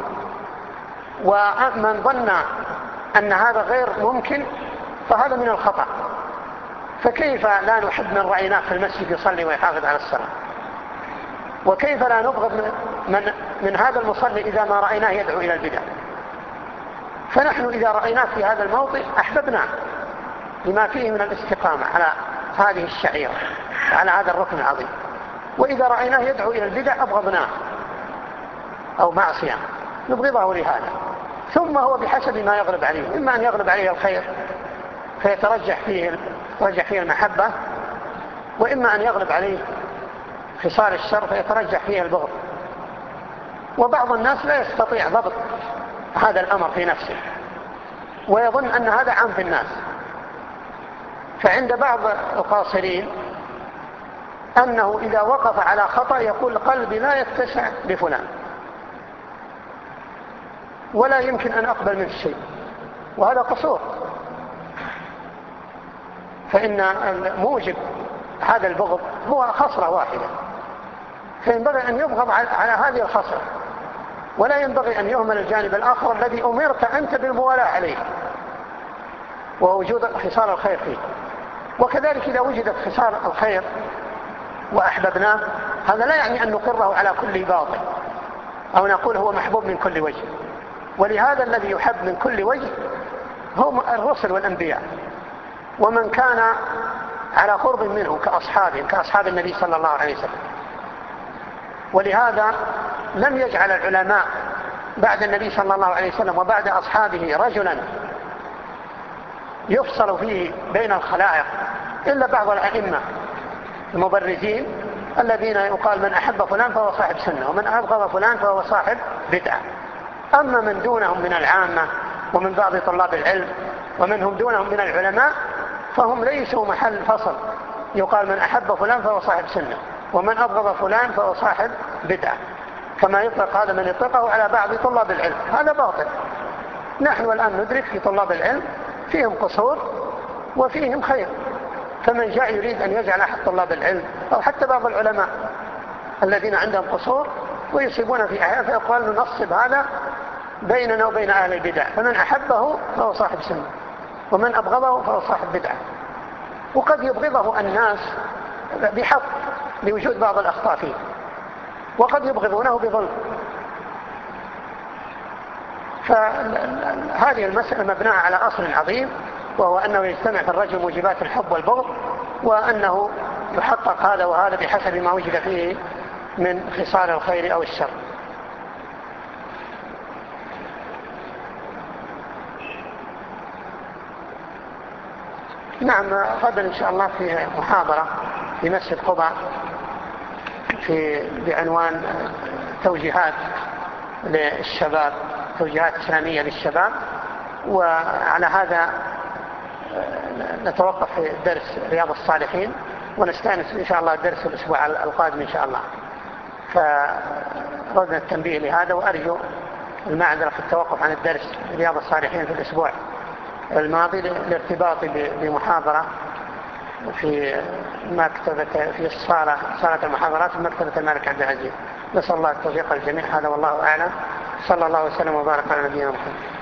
ومن ظن أن هذا غير ممكن فهذا من الخطأ. فكيف لا نحب من رأيناه في المسجد يصلي ويحافظ على الصلاة؟ وكيف لا نبغض من, من هذا المصلي إذا ما رأيناه يدعو إلى البدع؟ فنحن إذا رأيناه في هذا الموطن أحببناه لما فيه من الاستقامة على هذه الشعيرة على هذا الركن العظيم، وإذا رأيناه يدعو إلى البدع أبغضناه أو معصية نبغضه لهذا. ثم هو بحسب ما يغلب عليه، إما أن يغلب عليه الخير فيترجح فيه ترجح فيه المحبة، وإما أن يغلب عليه خصال الشر فيترجح فيه البغض. وبعض الناس لا يستطيع ضبط هذا الأمر في نفسه ويظن أن هذا عام في الناس، فعند بعض القاصرين أنه إذا وقف على خطأ يقول قلبي لا يتسع لفلان ولا يمكن أن أقبل منه شيء، وهذا قصور. فإن موجب هذا البغض هو خصلة واحدة، فينبغي أن يبغض على هذه الخصلة، ولا ينبغي أن يهمل الجانب الآخر الذي أمرت أنت بالموالاة عليه ووجود خصال الخير فيه. وكذلك إذا وجدت خصال الخير وأحببناه هذا لا يعني أن نقره على كل باطل أو نقول هو محبوب من كل وجه. ولهذا الذي يحب من كل وجه هم الرسل والأنبياء ومن كان على قرب منه كأصحابه كأصحاب النبي صلى الله عليه وسلم. ولهذا لم يجعل العلماء بعد النبي صلى الله عليه وسلم وبعد أصحابه رجلا يفصل فيه بين الخلائق إلا بعض الأئمة المبرزين الذين يقال من أحب فلان فهو صاحب سنة ومن أبغض فلان فهو صاحب بدعة. أما من دونهم من العامة ومن بعض طلاب العلم ومنهم دونهم من العلماء فهم ليسوا محل فصل يقال من أحب فلان فهو صاحب سنة ومن أبغض فلان فهو صاحب بدعة، كما يطلق هذا من يطلقه على بعض طلاب العلم. هذا باطل. نحن الآن ندرك في طلاب العلم فيهم قصور وفيهم خير، فمن جاء يريد أن يجعل أحد طلاب العلم أو حتى بعض العلماء الذين عندهم قصور ويصيبون في أحيان، فيقال ننصب هذا بيننا وبين أهل البدع، فمن أحبه فهو صاحب سنة ومن أبغضه فهو صاحب بدعة. وقد يبغضه الناس بحق لوجود بعض الأخطاء فيه، وقد يبغضونه بظلم. فهذه المسألة مبناة على أصل عظيم، وهو أنه يجتمع في الرجل موجبات الحب والبغض، وأنه يحقق هذا وهذا بحسب ما وجد فيه من خصال الخير أو الشر. نعم، غدا إن شاء الله في محاضرة في مسجد قباء في بعنوان توجيهات للشباب، توجيهات إسلامية للشباب، وعلى هذا نتوقف في درس رياض الصالحين، ونستأنس إن شاء الله الدرس الأسبوع القادم إن شاء الله. فردنا التنبيه لهذا، وأرجو المعذرة في التوقف عن الدرس رياض الصالحين في الأسبوع الماضي لارتباط بمحاضرة في مكتبة في الصالة صالة المحاضرات في مكتبة الملك عبد العزيز. نسأل الله التوفيق للجميع، هذا والله أعلم. صلى الله وسلم وبارك على نبينا محمد.